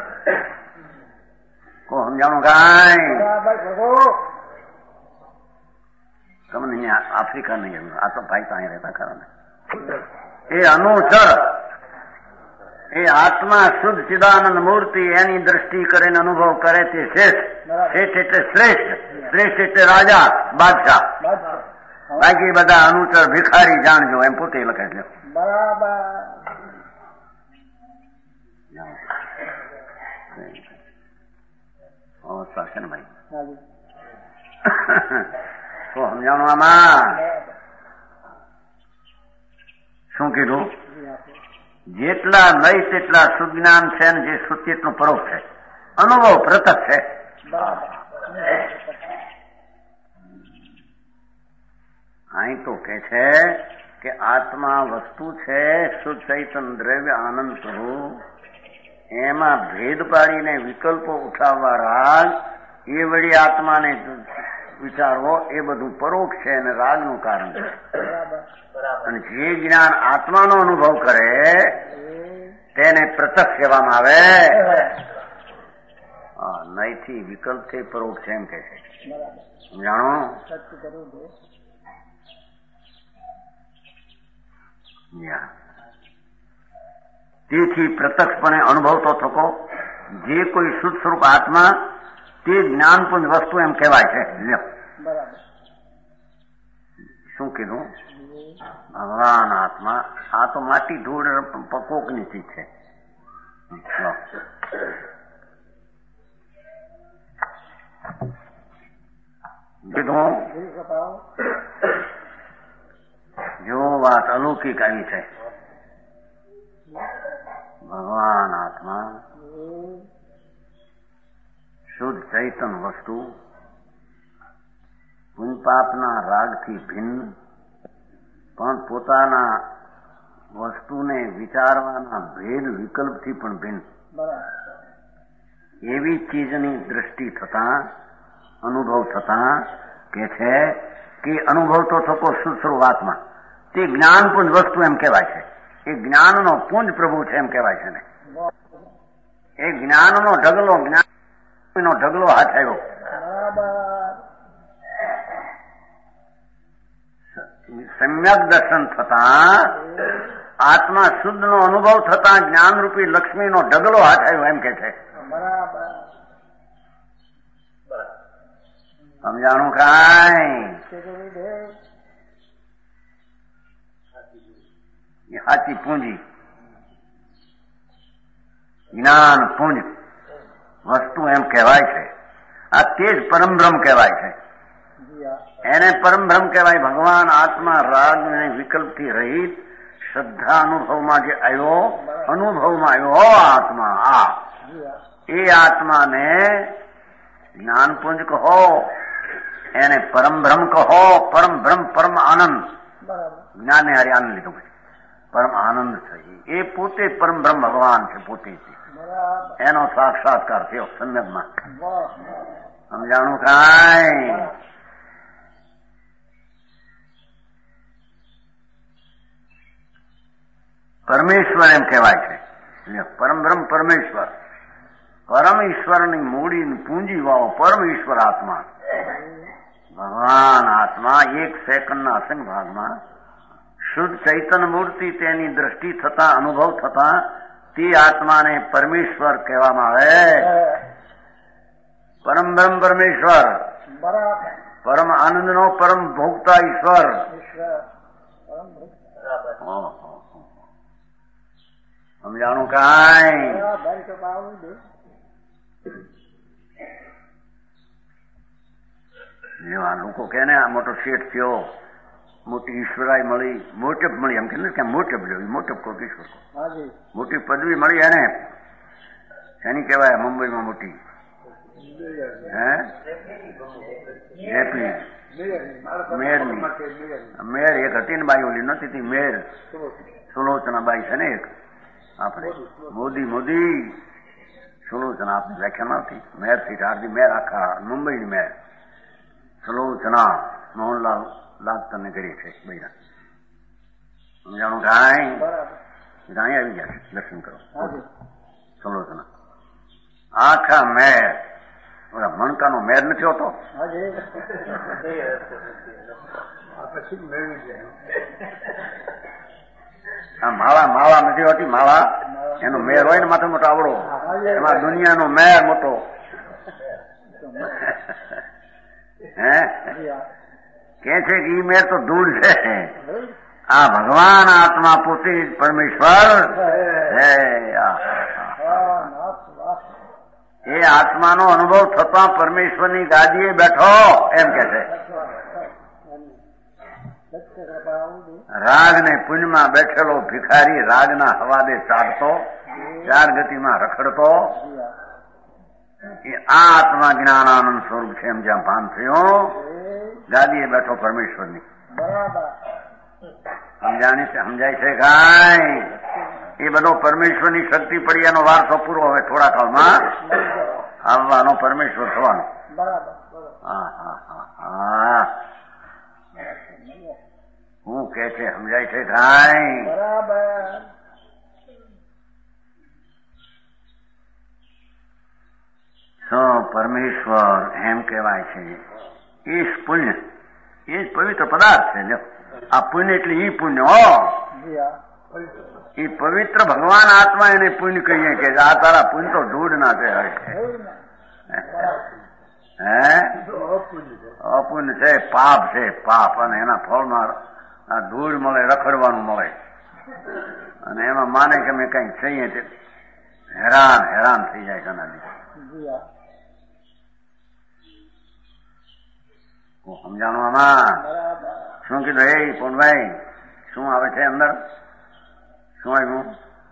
કો સમજાણું કાંઈ તમને અહીંયા આફ્રિકા નહીં આવ્યું આ તો ભાઈ તો અહીંયા રહેતા ખરા ને એ અનુસર એ આત્મા શુદ્ધ ચિદાનંદ મૂર્તિ એની દ્રષ્ટિ કરીને અનુભવ કરે તે શ્રેષ્ઠ એટલે શ્રેષ્ઠ એટલે રાજા બાદશાહ બાકી બધા અનુચર ભિખારી જાણજો એમ પોતે લખે છે અવસ્થા છે ને ભાઈ તો સમજાણું આમાં શું કીધું જેટલા નહીં તેટલા સુજ્ઞાન છે ને જે સુચિતનું પરોક્ષ છે અનુભવ પ્રત્યક્ષ છે અહીં તો કે છે કે આત્મા વસ્તુ છે શુદ્ધ ચૈતન્ય દ્રવ્ય આનંદ પ્રભુ એમાં ભેદ પાડીને વિકલ્પો ઉઠાવવા રાગ એ વળી આત્માને વિચારવો એ બધું પરોક્ષ છે અને રાગનું કારણ છે. અને જે જ્ઞાન આત્માનો અનુભવ કરે તેને પ્રત્યક્ષ કહેવામાં આવે. નહીથી વિકલ્પથી પરોક્ષ એમ કે છે. જાણો તેથી પ્રત્યક્ષપણે અનુભવ તો થકો જે કોઈ શુદ્ધ સ્વરૂપ આત્મા તે જ્ઞાનપુંજ વસ્તુ એમ કહેવાય છે. શું કીધું? ભગવાન આત્મા. આ તો માટી ધૂળ કોકની ચીજ છે. કીધું જો વાત અલૌકિક આવી છે. ભગવાન આત્મા શુદ્ધ ચૈતન વસ્તુ પુણ્યપાપના રાગથી ભિન્ન પણ પોતાના વસ્તુને વિચારવાના ભેદ વિકલ્પથી પણ ભિન્ન એવી ચીજની દ્રષ્ટિ થતા અનુભવ થતા કે છે કે અનુભવ તો થતો શુદ્ધ સ્વરૂપાત્મા તે જ્ઞાનપુંજ વસ્તુ એમ કહેવાય છે. એ જ્ઞાનનો પુંજ પ્રભુ છે એમ કહેવાય છે ને. એ જ્ઞાનનો ઢગલો જ્ઞાનનો ઢગલો હાથ આવ્યો. સમ્યક દર્શન થતા આત્મા શુદ્ધનો અનુભવ થતા જ્ઞાનરૂપી લક્ષ્મીનો ઢગલો હાથ આવ્યો એમ કે છે. સમજાણું કાંઈ? સાચી પૂંજી જ્ઞાન પુંજ વસ્તુ એમ કહેવાય છે. આ તે જ પરમબ્રહ્મ કહેવાય છે. એને પરમબ્રહ્મ કહેવાય. ભગવાન આત્મા રાગ અને વિકલ્પથી રહિત શ્રદ્ધા અનુભવમાં જે આવ્યો અનુભવમાં આવ્યો આત્મા આ એ આત્માને જ્ઞાનપુંજ કહો એને પરમબ્રહ્મ કહો. પરમબ્રહ્મ પરમ આનંદ જ્ઞાને હારે આનંદ લીધો પરમ આનંદ થઈ. એ પોતે પરમબ્રહ્મ ભગવાન છે. પોતે એનો સાક્ષાત્કાર થયો સમ્યકમાં. સમજાણું કાંઈ? પરમેશ્વર એમ કહેવાય છે. પરમબ્રહ્મ પરમેશ્વર પરમ ઈશ્વરની મૂડી પૂંજી વાવો પરમ ઈશ્વર આત્મા ભગવાન આત્મા એક સેકન્ડના અસંગ ભાગમાં શુદ્ધ ચૈતન્ય મૂર્તિ તેની દ્રષ્ટિ થતા અનુભવ થતા તે આત્માને પરમેશ્વર કહેવામાં આવે. પરમ બ્રહ્મ પરમેશ્વર પરમ આનંદનો પરમ ભોગતા ઈશ્વર. સમજાણું કાંઈ? આ લોકો કે ને આ મોટો શેઠ થયો મોટી ઈશ્વરાય મળી મોટપ મળી એમ કે મોટપ જોઈ મોટપ કોક ઈશ્વર મોટી પદવી મળી એને એની કહેવાય મુંબઈમાં મોટી મેરની મેર એક હતી ને બાઈ ઓલી નથી મેર સુલોચના બાઈ છે ને એક આપણે મોદી સુલોચના આપણી વ્યાખ્યા નથી મેર થી ઢાળતી મેર આખા મુંબઈની મેર સુલોચના મોહનલાલ લાગતને કરી છે બૈરા. સમજાણું કાંઈ? અહીં આવી ગયા દર્શન કરો સુલોચના આખા મેર ઓલા મણકાનો મેર નથી હોતો માળા નથી હોતી માળા એનો મેર હોય ને માથે મોટો આવડો એમાં દુનિયાનો મેર મોટો હે કે છે કે ઈ મેર તો ધૂળ છે. આ ભગવાન આત્મા પોતે જ પરમેશ્વર એ આત્માનો અનુભવ થતા પરમેશ્વરની ગાદીએ બેઠો એમ કે છે. રાગને પુંજમાં બેઠેલો ભિખારી રાગના હવાદે ચાલતો ચાર ગતિમાં રખડતો એ આ આત્મા જ્ઞાનાનંદ સ્વરૂપ છે એમ જ્યાં ભાન થયો ગાદીએ બેઠો પરમેશ્વરની. સમજાય છે કાંઈ? એ બધો પરમેશ્વરની શક્તિ પડી એનો વારસો પૂરો હવે થોડા કાળમાં આવવાનો પરમેશ્વર થવાનો. હું કે છે સમજાય છે કાંઈ? બરાબર. તો પરમેશ્વર એમ કહેવાય છે એ જ પુણ્ય, એ જ પવિત્ર પદાર્થ છે. જો આ પુણ્ય એટલે ઈ પુણ્ય એ પવિત્ર ભગવાન આત્મા એને પુણ્ય કહીએ કે આ તારા પુણ્ય તો ધૂળ ના છે. અપુણ્ય છે, પાપ છે, પાપ. અને એના ફળમાં આ ધૂળ મળે, રખડવાનું મળે. અને એમાં માને કે અમે કઈક થઈએ તે હેરાન થઈ જાય ઘણા. સમજાણું આમાં? શું કીધું? એ પૂર્ણભાઈ શું આવે છે અંદર? શું આવ્યું?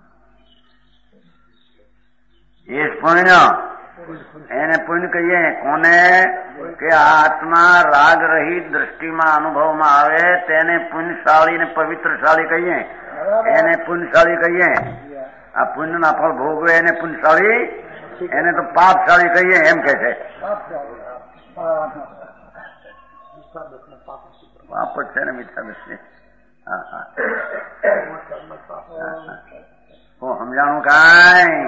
એ પુણ્ય, એને પુણ્ય કહીએ. કોને? કે આત્મા રાગ રહિત દ્રષ્ટિમાં અનુભવમાં આવે તેને પુણ્યશાળી ને પવિત્રશાળી કહીએ. એને પુણ્યશાળી કહીએ. આ પુણ્યના ફળ ભોગવે એને પુણ્યશાળી, એને તો પાપશાળી કહીએ એમ કે છે. પાપ જ છે ને મીઠા બેસી. સમજાણું કાંઈ?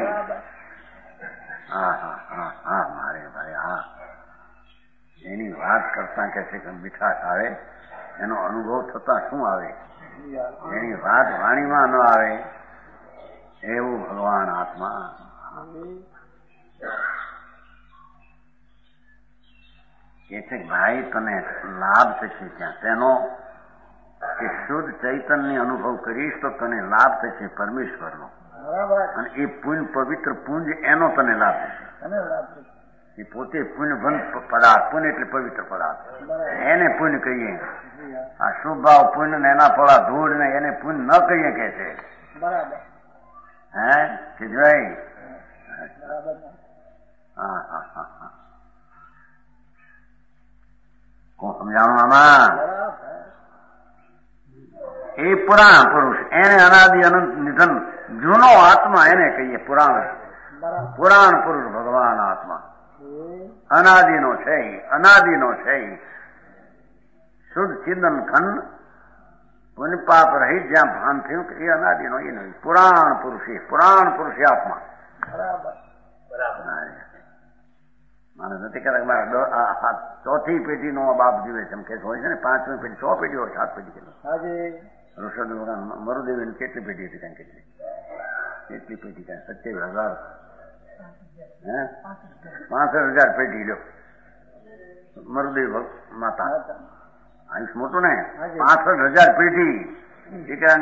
મારે એની વાત કરતા કે છે કે મીઠાશ આવે, એનો અનુભવ થતા શું આવે? એની વાત વાણીમાં ન આવે એવું ભગવાન આત્મા. કે છે ભાઈ તને લાભ થશે ત્યાં તેનો કે શુદ્ધ ચૈતન્ય અનુભવ કરીશ તો તને લાભ થશે પરમેશ્વરનો. અને એ પુણ્ય પવિત્ર પુંજ એનો તને લાભ થશે. એ પોતે પુણ્યબંધ પદાર્થ, પુણ્ય એટલે પવિત્ર પદાર્થ, એને પુણ્ય કહીએ. આ શુભ ભાવ પુણ્ય ને એના ફળા ધૂળ ને એને પુણ્ય ન કહીએ કે છે. હે કે જોઈ? સમજાણું આમાં? એ પુરાણ પુરુષ, એને અનાદિ અનંત નિધન જૂનો આત્મા એને કહીએ. પુરાણ પુરુષ ભગવાન આત્મા અનાદિનો છે, અનાદિનો છે. શુદ્ધ ચિંતન ખંડ પુણ્ય પાપ રહિત જ્યાં ભાન થયું કે એ અનાદિનો એ નહીં. પુરાણ પુરુષ આત્મા. મારે નથી કહેતા મારા ચોથી પેઢીનો બાપ જીવે છે એમ કે હોય છે ને. 5મી પેઢી, 6 પેઢી હોય, 7 પેઢી. ઋષભ ભગવાન મરુદેવી કેટલી પેઢી હતી? કાંઈ કેટલી પેઢી? કાંઈ 27,000 65,000 પેઢી લ્યો. મરુદેવ માતા આયુષ મોટું ને. 65,000 પેઢી. દીકરા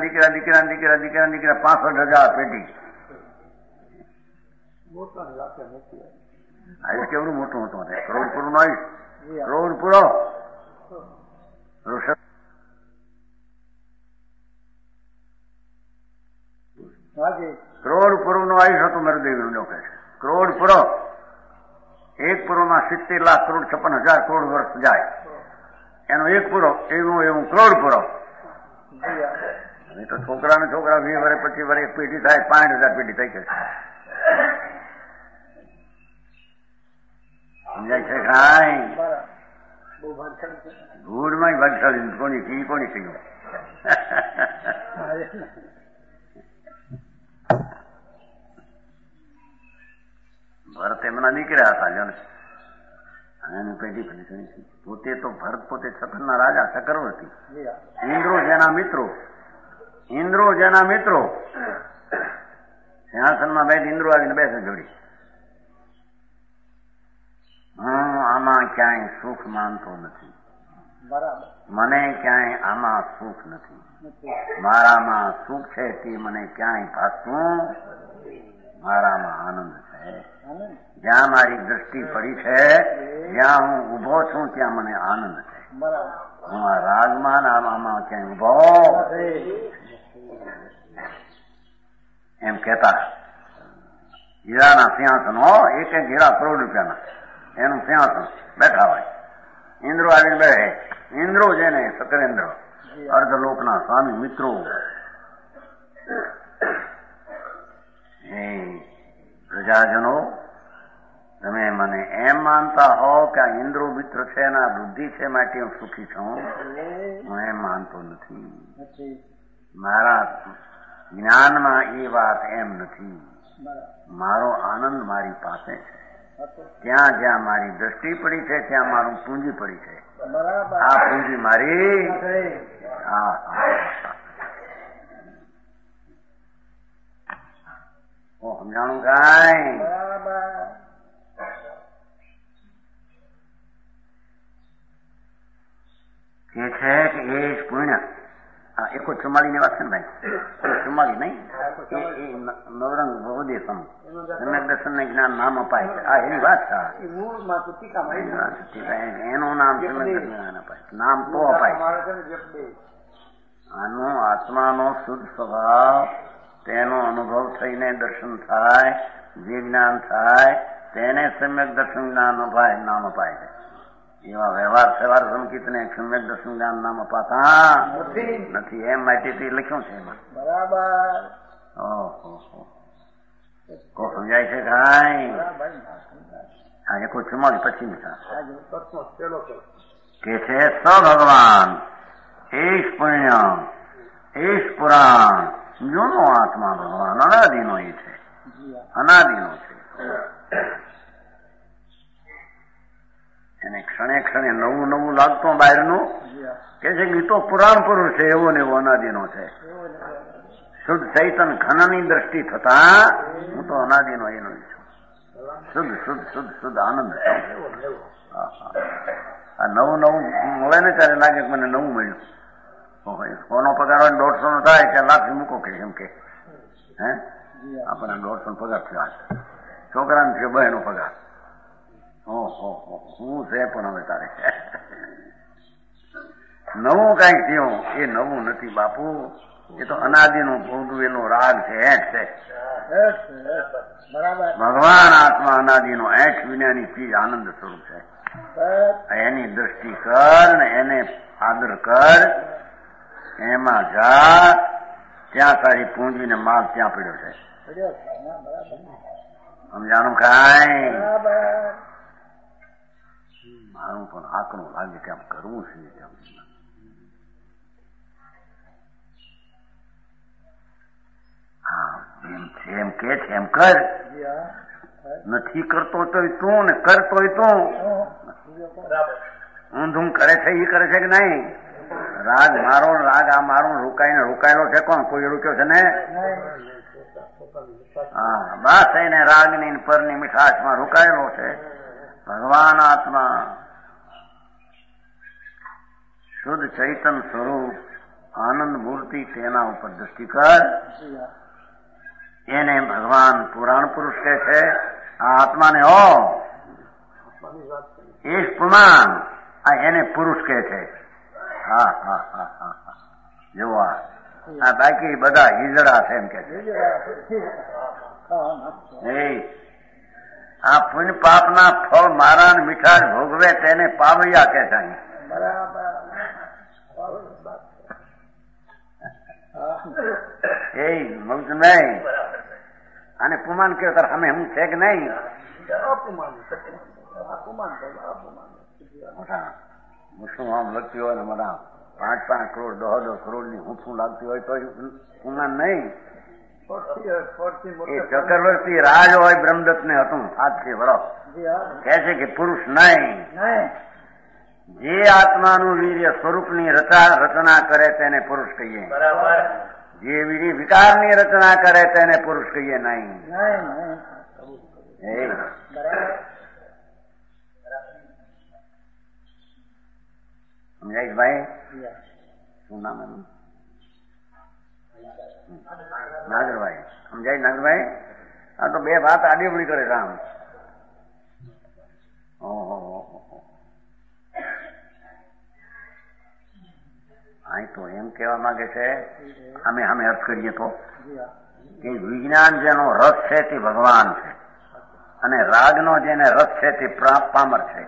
65,000 પેઢી. આયુષ કેવડું મોટું હતું? કરોડ પૂરું નો આયુષ. કરોડ પૂરો ઋષભ કરોડ પૂર્વ નું આયુષ હતું મરુદેવીનું. લોકો કરોડ પૂરો. એક પૂર્વમાં 70 લાખ કરોડ 56,000 કરોડ વર્ષ જાય. એનો એક પૂરો એવું કરોડ પૂરો. તો છોકરા 20 વર્ષ પછી વર્ષ એક પેઢી થાય, 65,000 પેઢી થઈ ગઈ. સમજાય છે કાંઈ? ધૂળમાં ભાગશાળી કોની કહ્યું? ભરત એમના દીકરા હતા. જો એની પેઢી પોતે તો ભરત પોતે શકરના રાજા, ચક્રવર્તી. ઇન્દ્રો જેના મિત્રો સિંહાસનમાં બેઠ ઇન્દ્રો આવીને બેસે જોડી. હું આમાં ક્યાંય સુખ માનતો નથી. મને ક્યાંય આમાં સુખ નથી. મારામાં સુખ છે તે મને ક્યાંય ભાગતું. મારામાં આનંદ છે. જ્યાં મારી દ્રષ્ટિ પડી છે, જ્યાં હું ઉભો છું ત્યાં મને આનંદ છે. હું આ રાગમાં આમાં ક્યાંય ઉભો એમ કેતા. હીરાના સિંહાસન એક હીરા કરોડ રૂપિયાના એનું સિંહાસન બેઠા હોય. ઇન્દ્રો આવીને બેઠે. ઇન્દ્રો જેને સકરેન્દ્ર અર્ધલોકના સ્વામી મિત્રો. પ્રજાજનો તમે મને એમ માનતા હો કે આ ઇન્દ્રો મિત્ર છે અને આ બુદ્ધિ છે માટે હું સુખી છું, હું એમ માનતો નથી. મારા જ્ઞાનમાં એ વાત એમ નથી. મારો આનંદ મારી પાસે છે. ત્યાં જ્યાં મારી દ્રષ્ટિ પડી છે ત્યાં મારું પૂંજી પડી છે. આ પૂંજી મારી સમજાણું કાંઈ? કે છે કે એ પુણ્ય 144 ની વાત છે ને ભાઈ, 144 નહીં, એ નવરંગ બહુદેશમ સમ્યક દર્શન ને જ્ઞાન નામ અપાય છે. આ એની વાત છે. એનું નામ સમ્યક જ્ઞાન અપાય, નામ તો અપાય. આનો આત્માનો શુદ્ધ સ્વભાવ, તેનો અનુભવ થઈને દર્શન થાય, જે જ્ઞાન થાય તેને સમ્યક દર્શન જ્ઞાન અપાય, નામ અપાય છે. એવા વ્યવહાર સંકિતને સમ્યક દર્શન જ્ઞાન નામ અપાતા નથી. એમ માટે લખ્યું છે એમાં. બરાબર. કો સમજાય છે કાંઈ? હા, 144 પછી કે છે સ ભગવાન એશ પુણ્ય એશ પુરાણ. જૂનો આત્મા ભગવાન અનાદિનો એ છે, અનાદિનો છે. એને ક્ષણે ક્ષણે નવું નવું લાગતો બહારનું કે છે કે તો પુરાણ પુરુષ છે, એવો ને એવો અનાદિનો છે. શુદ્ધ ચૈતન ઘનની દ્રષ્ટિ થતા હું તો અનાદિનો એનો છું. શુદ્ધ શુદ્ધ શુદ્ધ શુદ્ધ આનંદ. આ નવું નવું મળે ને ત્યારે લાગે કે મને નવું મળ્યું. કોનો પગાર હોય 150 નો થાય ત્યાં લાખ મૂકો કે એમ કે હે આપણને 150 પગાર થયો, છોકરાને થયો 2 નો પગાર. શું છે પણ હવે તારે નવું કઈક થયું એ નવું નથી બાપુ. એ તો અનાદિનું ભોગવેલો રાગ છે, એઠ છે. ભગવાન આત્મા અનાદિનો એઠ વિનાની ચીજ આનંદ સ્વરૂપ છે. એની દ્રષ્ટિ કર ને એને આદર કર, એમાં જા, ત્યાં તારી પૂંજીને માલ ત્યાં પડ્યો છે. સમજાણું કાંઈ? મારું પણ આકરું લાગે કે આમ કરવું છે. એમ કે છે એમ કર. નથી કરતો તોય તું ને કરતોય તું. ઊંધું કરે છે એ કરે છે કે નહીં? રાગ મારો રાગ આ મારો રોકાઈને રોકાયેલો છે. કોણ? કોઈ રોક્યો છે ને? હા, બસ એને રાગની પરની મીઠાશમાં રોકાયેલો છે. ભગવાન આત્મા શુદ્ધ ચૈતન સ્વરૂપ આનંદ મૂર્તિ, તેના ઉપર દ્રષ્ટિ કર. એને ભગવાન પુરાણ પુરુષ કહે છે. આ આત્માને એ પુમાન, આ એને પુરુષ કહે છે. હા હા હા હા હા. જોવા આ બાકી બધા હિજડા છે એમ કે છે. આ પુણ્ય પાપના ફળ મારા મીઠાશ ભોગવે તેને પાવૈયા કે છે. એ મગજ નહીં. અને પુમાન કયો તાર અમે હું છે કે નહીં? શું આમ લખતી હોય ને મારા 5-5 કરોડ 10-10 કરોડ ની હું લાગતી હોય તો પુમાન નહીં. એ ચક્રવર્તી રાજ હોય બ્રહ્મદત્ત ને હતું 7 વર્ષ. કહે છે કે પુરુષ નહીં, જે આત્માનું વીર્ય સ્વરૂપની રચના કરે તેને પુરુષ કહીએ. જે વીર્ય વિકારની રચના કરે તેને પુરુષ કહીએ નહીં. સમજાય ભાઈ? શું નામ એનું? નાગરભાઈ. સમજાય નાગરભાઈ? આ તો બે વાત આડીવડી કરે છે આમ. અહીં તો એમ કહેવા માંગે છે, અમે અર્થ કરીએ તો કે વિજ્ઞાન જેનો રસ છે તે ભગવાન છે, અને રાગનો જેને રસ છે તે પામર છે.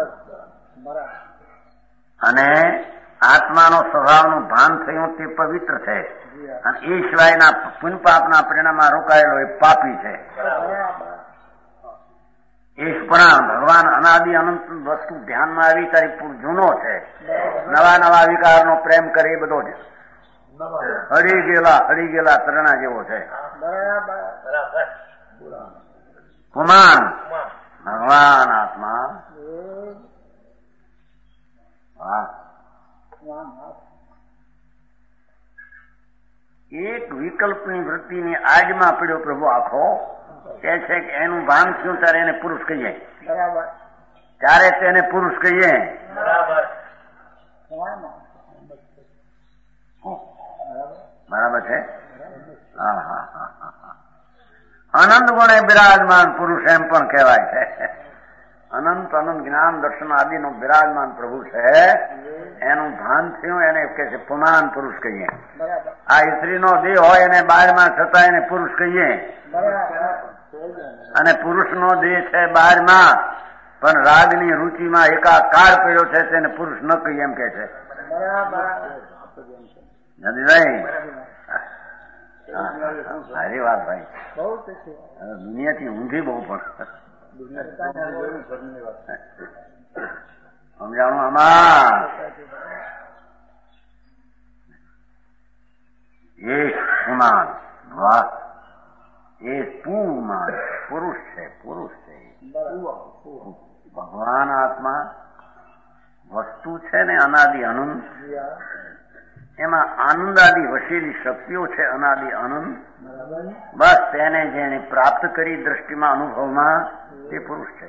અને આત્માનો સ્વભાવનું ભાન થયું તે પવિત્ર છે, અને એ સિવાયના પુણ્ય પાપના પરિણામમાં રોકાયેલો એ પાપી છે. ઈશ્વરાણ ભગવાન અનાદિ અનંત વસ્તુ ધ્યાનમાં આવી તારી જૂનો છે. નવા નવા વિકારનો પ્રેમ કરે એ બધો જ હળી ગયેલા તરણા જેવો છે. પુમાન ભગવાન આત્મા. એક વિકલ્પની વૃત્તિની આજમાં પડ્યો પ્રભુ આખો કે છે કે એનું ભાન થયું ત્યારે એને પુરુષ કહીએ. ત્યારે તેને પુરુષ કહીએ. બરાબર છે. અનંત ગુણે બિરાજમાન પુરુષ એમ પણ કહેવાય છે. અનંત જ્ઞાન દર્શન આદિનો બિરાજમાન પ્રભુ છે. એનું ભાન થયું એને કે છે પુમાન પુરુષ કહીએ. આ સ્ત્રીનો દેહ હોય એને બારમાં છતાં એને પુરુષ કહીએ. અને પુરુષનો દેહ છે બારમાં પણ રાગની રુચિમાં એકાકાર પડ્યો છે તેને પુરુષ ન કહીએ એમ કે છે. સારી વાત ભાઈ. દુનિયાથી ઊંધી બહુ પણ સમજાણું આમાં. એ પુમાન વાહ એ પુમાન પુરુષ છે. ભગવાન આત્મા વસ્તુ છે ને અનાદિ અનંત. એમાં આનંદાદી વસેલી શક્તિઓ છે અનાદિ અનંત. બસ તેને જેને પ્રાપ્ત કરી દ્રષ્ટિમાં અનુભવમાં તે પુરુષ છે.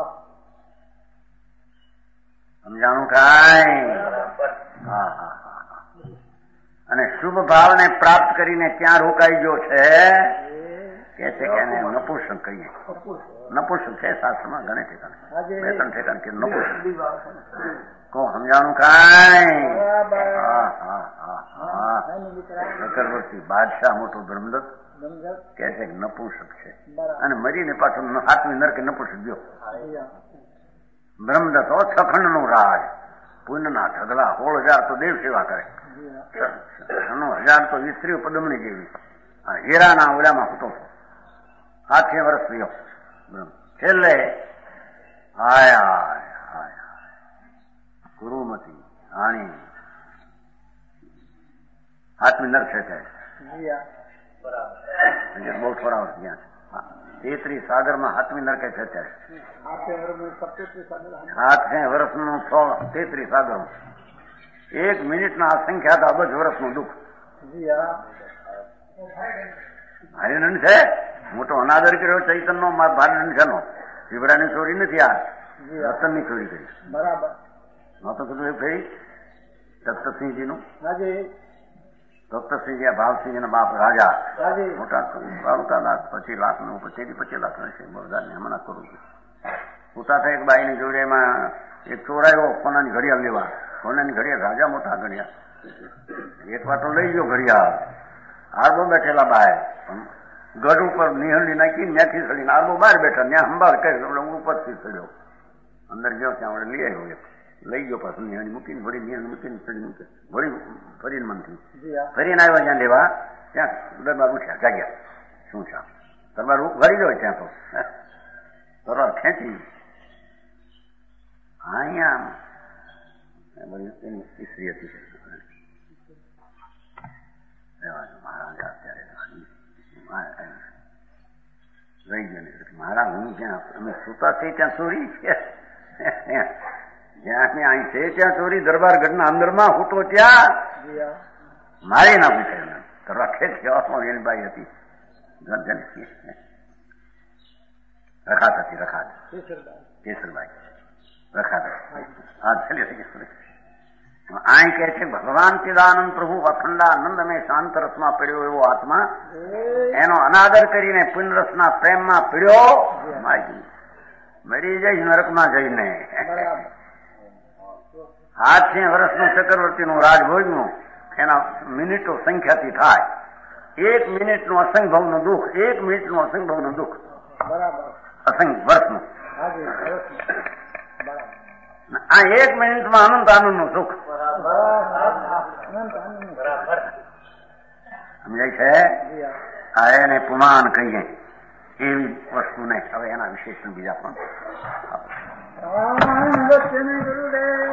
સમજાણું કાંઈ? હા. અને શુભ ભાવને પ્રાપ્ત કરીને ક્યાં રોકાઈ ગયો છે કે છે કે એને નપુંસક કહીએ. નપુંસક છે શાસ્ત્રમાં ઘણે ઠેકાણે 2-3 ઠેકાણે કે નપુંસક કહો. સમજાણું કાંઈ? ચક્રવર્તી બાદશાહ મોટો બ્રહ્મદત્ત કે છે કે નપુંસક છે અને મરીને પાછો 7મી નરકે નપુંસક ગયો. બ્રહ્મદત્ત 6 ખંડનું રાજ. પુણ્યના ઢગલા 16,000 તો દેવ સેવા કરે. 9,000 તો સ્ત્રીઓ પદમણી જેવી. હીરાના ઓલામાં હતો 8 વર્ષ થયો. છેલ્લે ગુરુમતી આણી 8મી નરક છે. બહુ થોડા વર્ષ ગયા. 33 સાગરમાં 8મી નરકે છે. 8 વર્ષનું 33 સાગર. 1 મિનિટના અસંખ્યાત અબજ વર્ષનું દુઃખ. હરિનંદ છે મોટો અનાદર કર્યો ચૈતનનો ભાનંદ છે નો. શિવડાની ચોરી નથી આ રતનની ચોરી કરી. બરાબર નતો કીધું એ ફેરી તખ્તસિંહજીનું. તખ્તસિંહજી ભાવસિંહજીના બાપ રાજા મોટા 25 લાખ 25 લાખ છે. બધાને હમણાં કરું છું. ઉતા થાય એક બાઈની જોડે એમાં એક ચોરાયો કોનાની ઘડિયાળ લેવા. કોનાની ઘડિયાળ રાજા મોટા ઘડિયાળ. એક વાર તો લઈ ગયો ઘડિયાળ. આરબો બેઠેલા બહાર ગઢ ઉપર નિહળની નાખી ત્યાંથી ચડીને આરબો બહાર બેઠા. ત્યાં સંભાળ કરી ઉપરથી ચડ્યો. અંદર ગયો ત્યાં લઈ આવ્યો. લઈ ગયો પાછું નિહળી મૂકીને વળી નિહળ મૂકીને ચડી મૂકે વળી ફરીને મન થયું. ફરીને આવ્યા જ્યાં લેવા ત્યાં દરબાર ઉઠ્યા જાગ્યા. શું છે દરબાર વળી ગયો ત્યાં તો દરબાર ખેંચી અહીંયા એની સ્ત્રી હતી. મહારાજ અત્યારે લઈ ગયો. મહારાજ હું જ્યાં અમે સુતા થઈ ત્યાં ચોરી છે. જ્યાં અહીં છે ત્યાં ચોરી. દરબાર ગઢના અંદરમાં હું તો ત્યાં મારે ના પૂછે. રખે એની બાઈ હતી રખાત હતી. રખાત કેસરબાઈ રખાત. અહીં કહે છે ભગવાન ચિદાનંદ પ્રભુ અખંડાનંદ અમે શાંત રસમાં પડ્યો એવો આત્મા એનો અનાદર કરીને પુનરસના પ્રેમમાં પડ્યો. મરી જઈશ નરકમાં જઈને. 8 વર્ષનું ચક્રવર્તીનું રાજ ભોગવું એના મિનિટો સંખ્યાથી થાય. 1 મિનિટનું અસંગભવનું દુઃખ. 1 મિનિટનું અસંગભવનું દુઃખ. અસંગ વર્ષનું. આ 1 મિનિટમાં અનંત આનંદનું સુખ. સમજાય છે? આ એને પુમાન કહીએ. એવી વસ્તુ નહીં. હવે એના વિશેષણ બીજા પણ ગુરુદેવ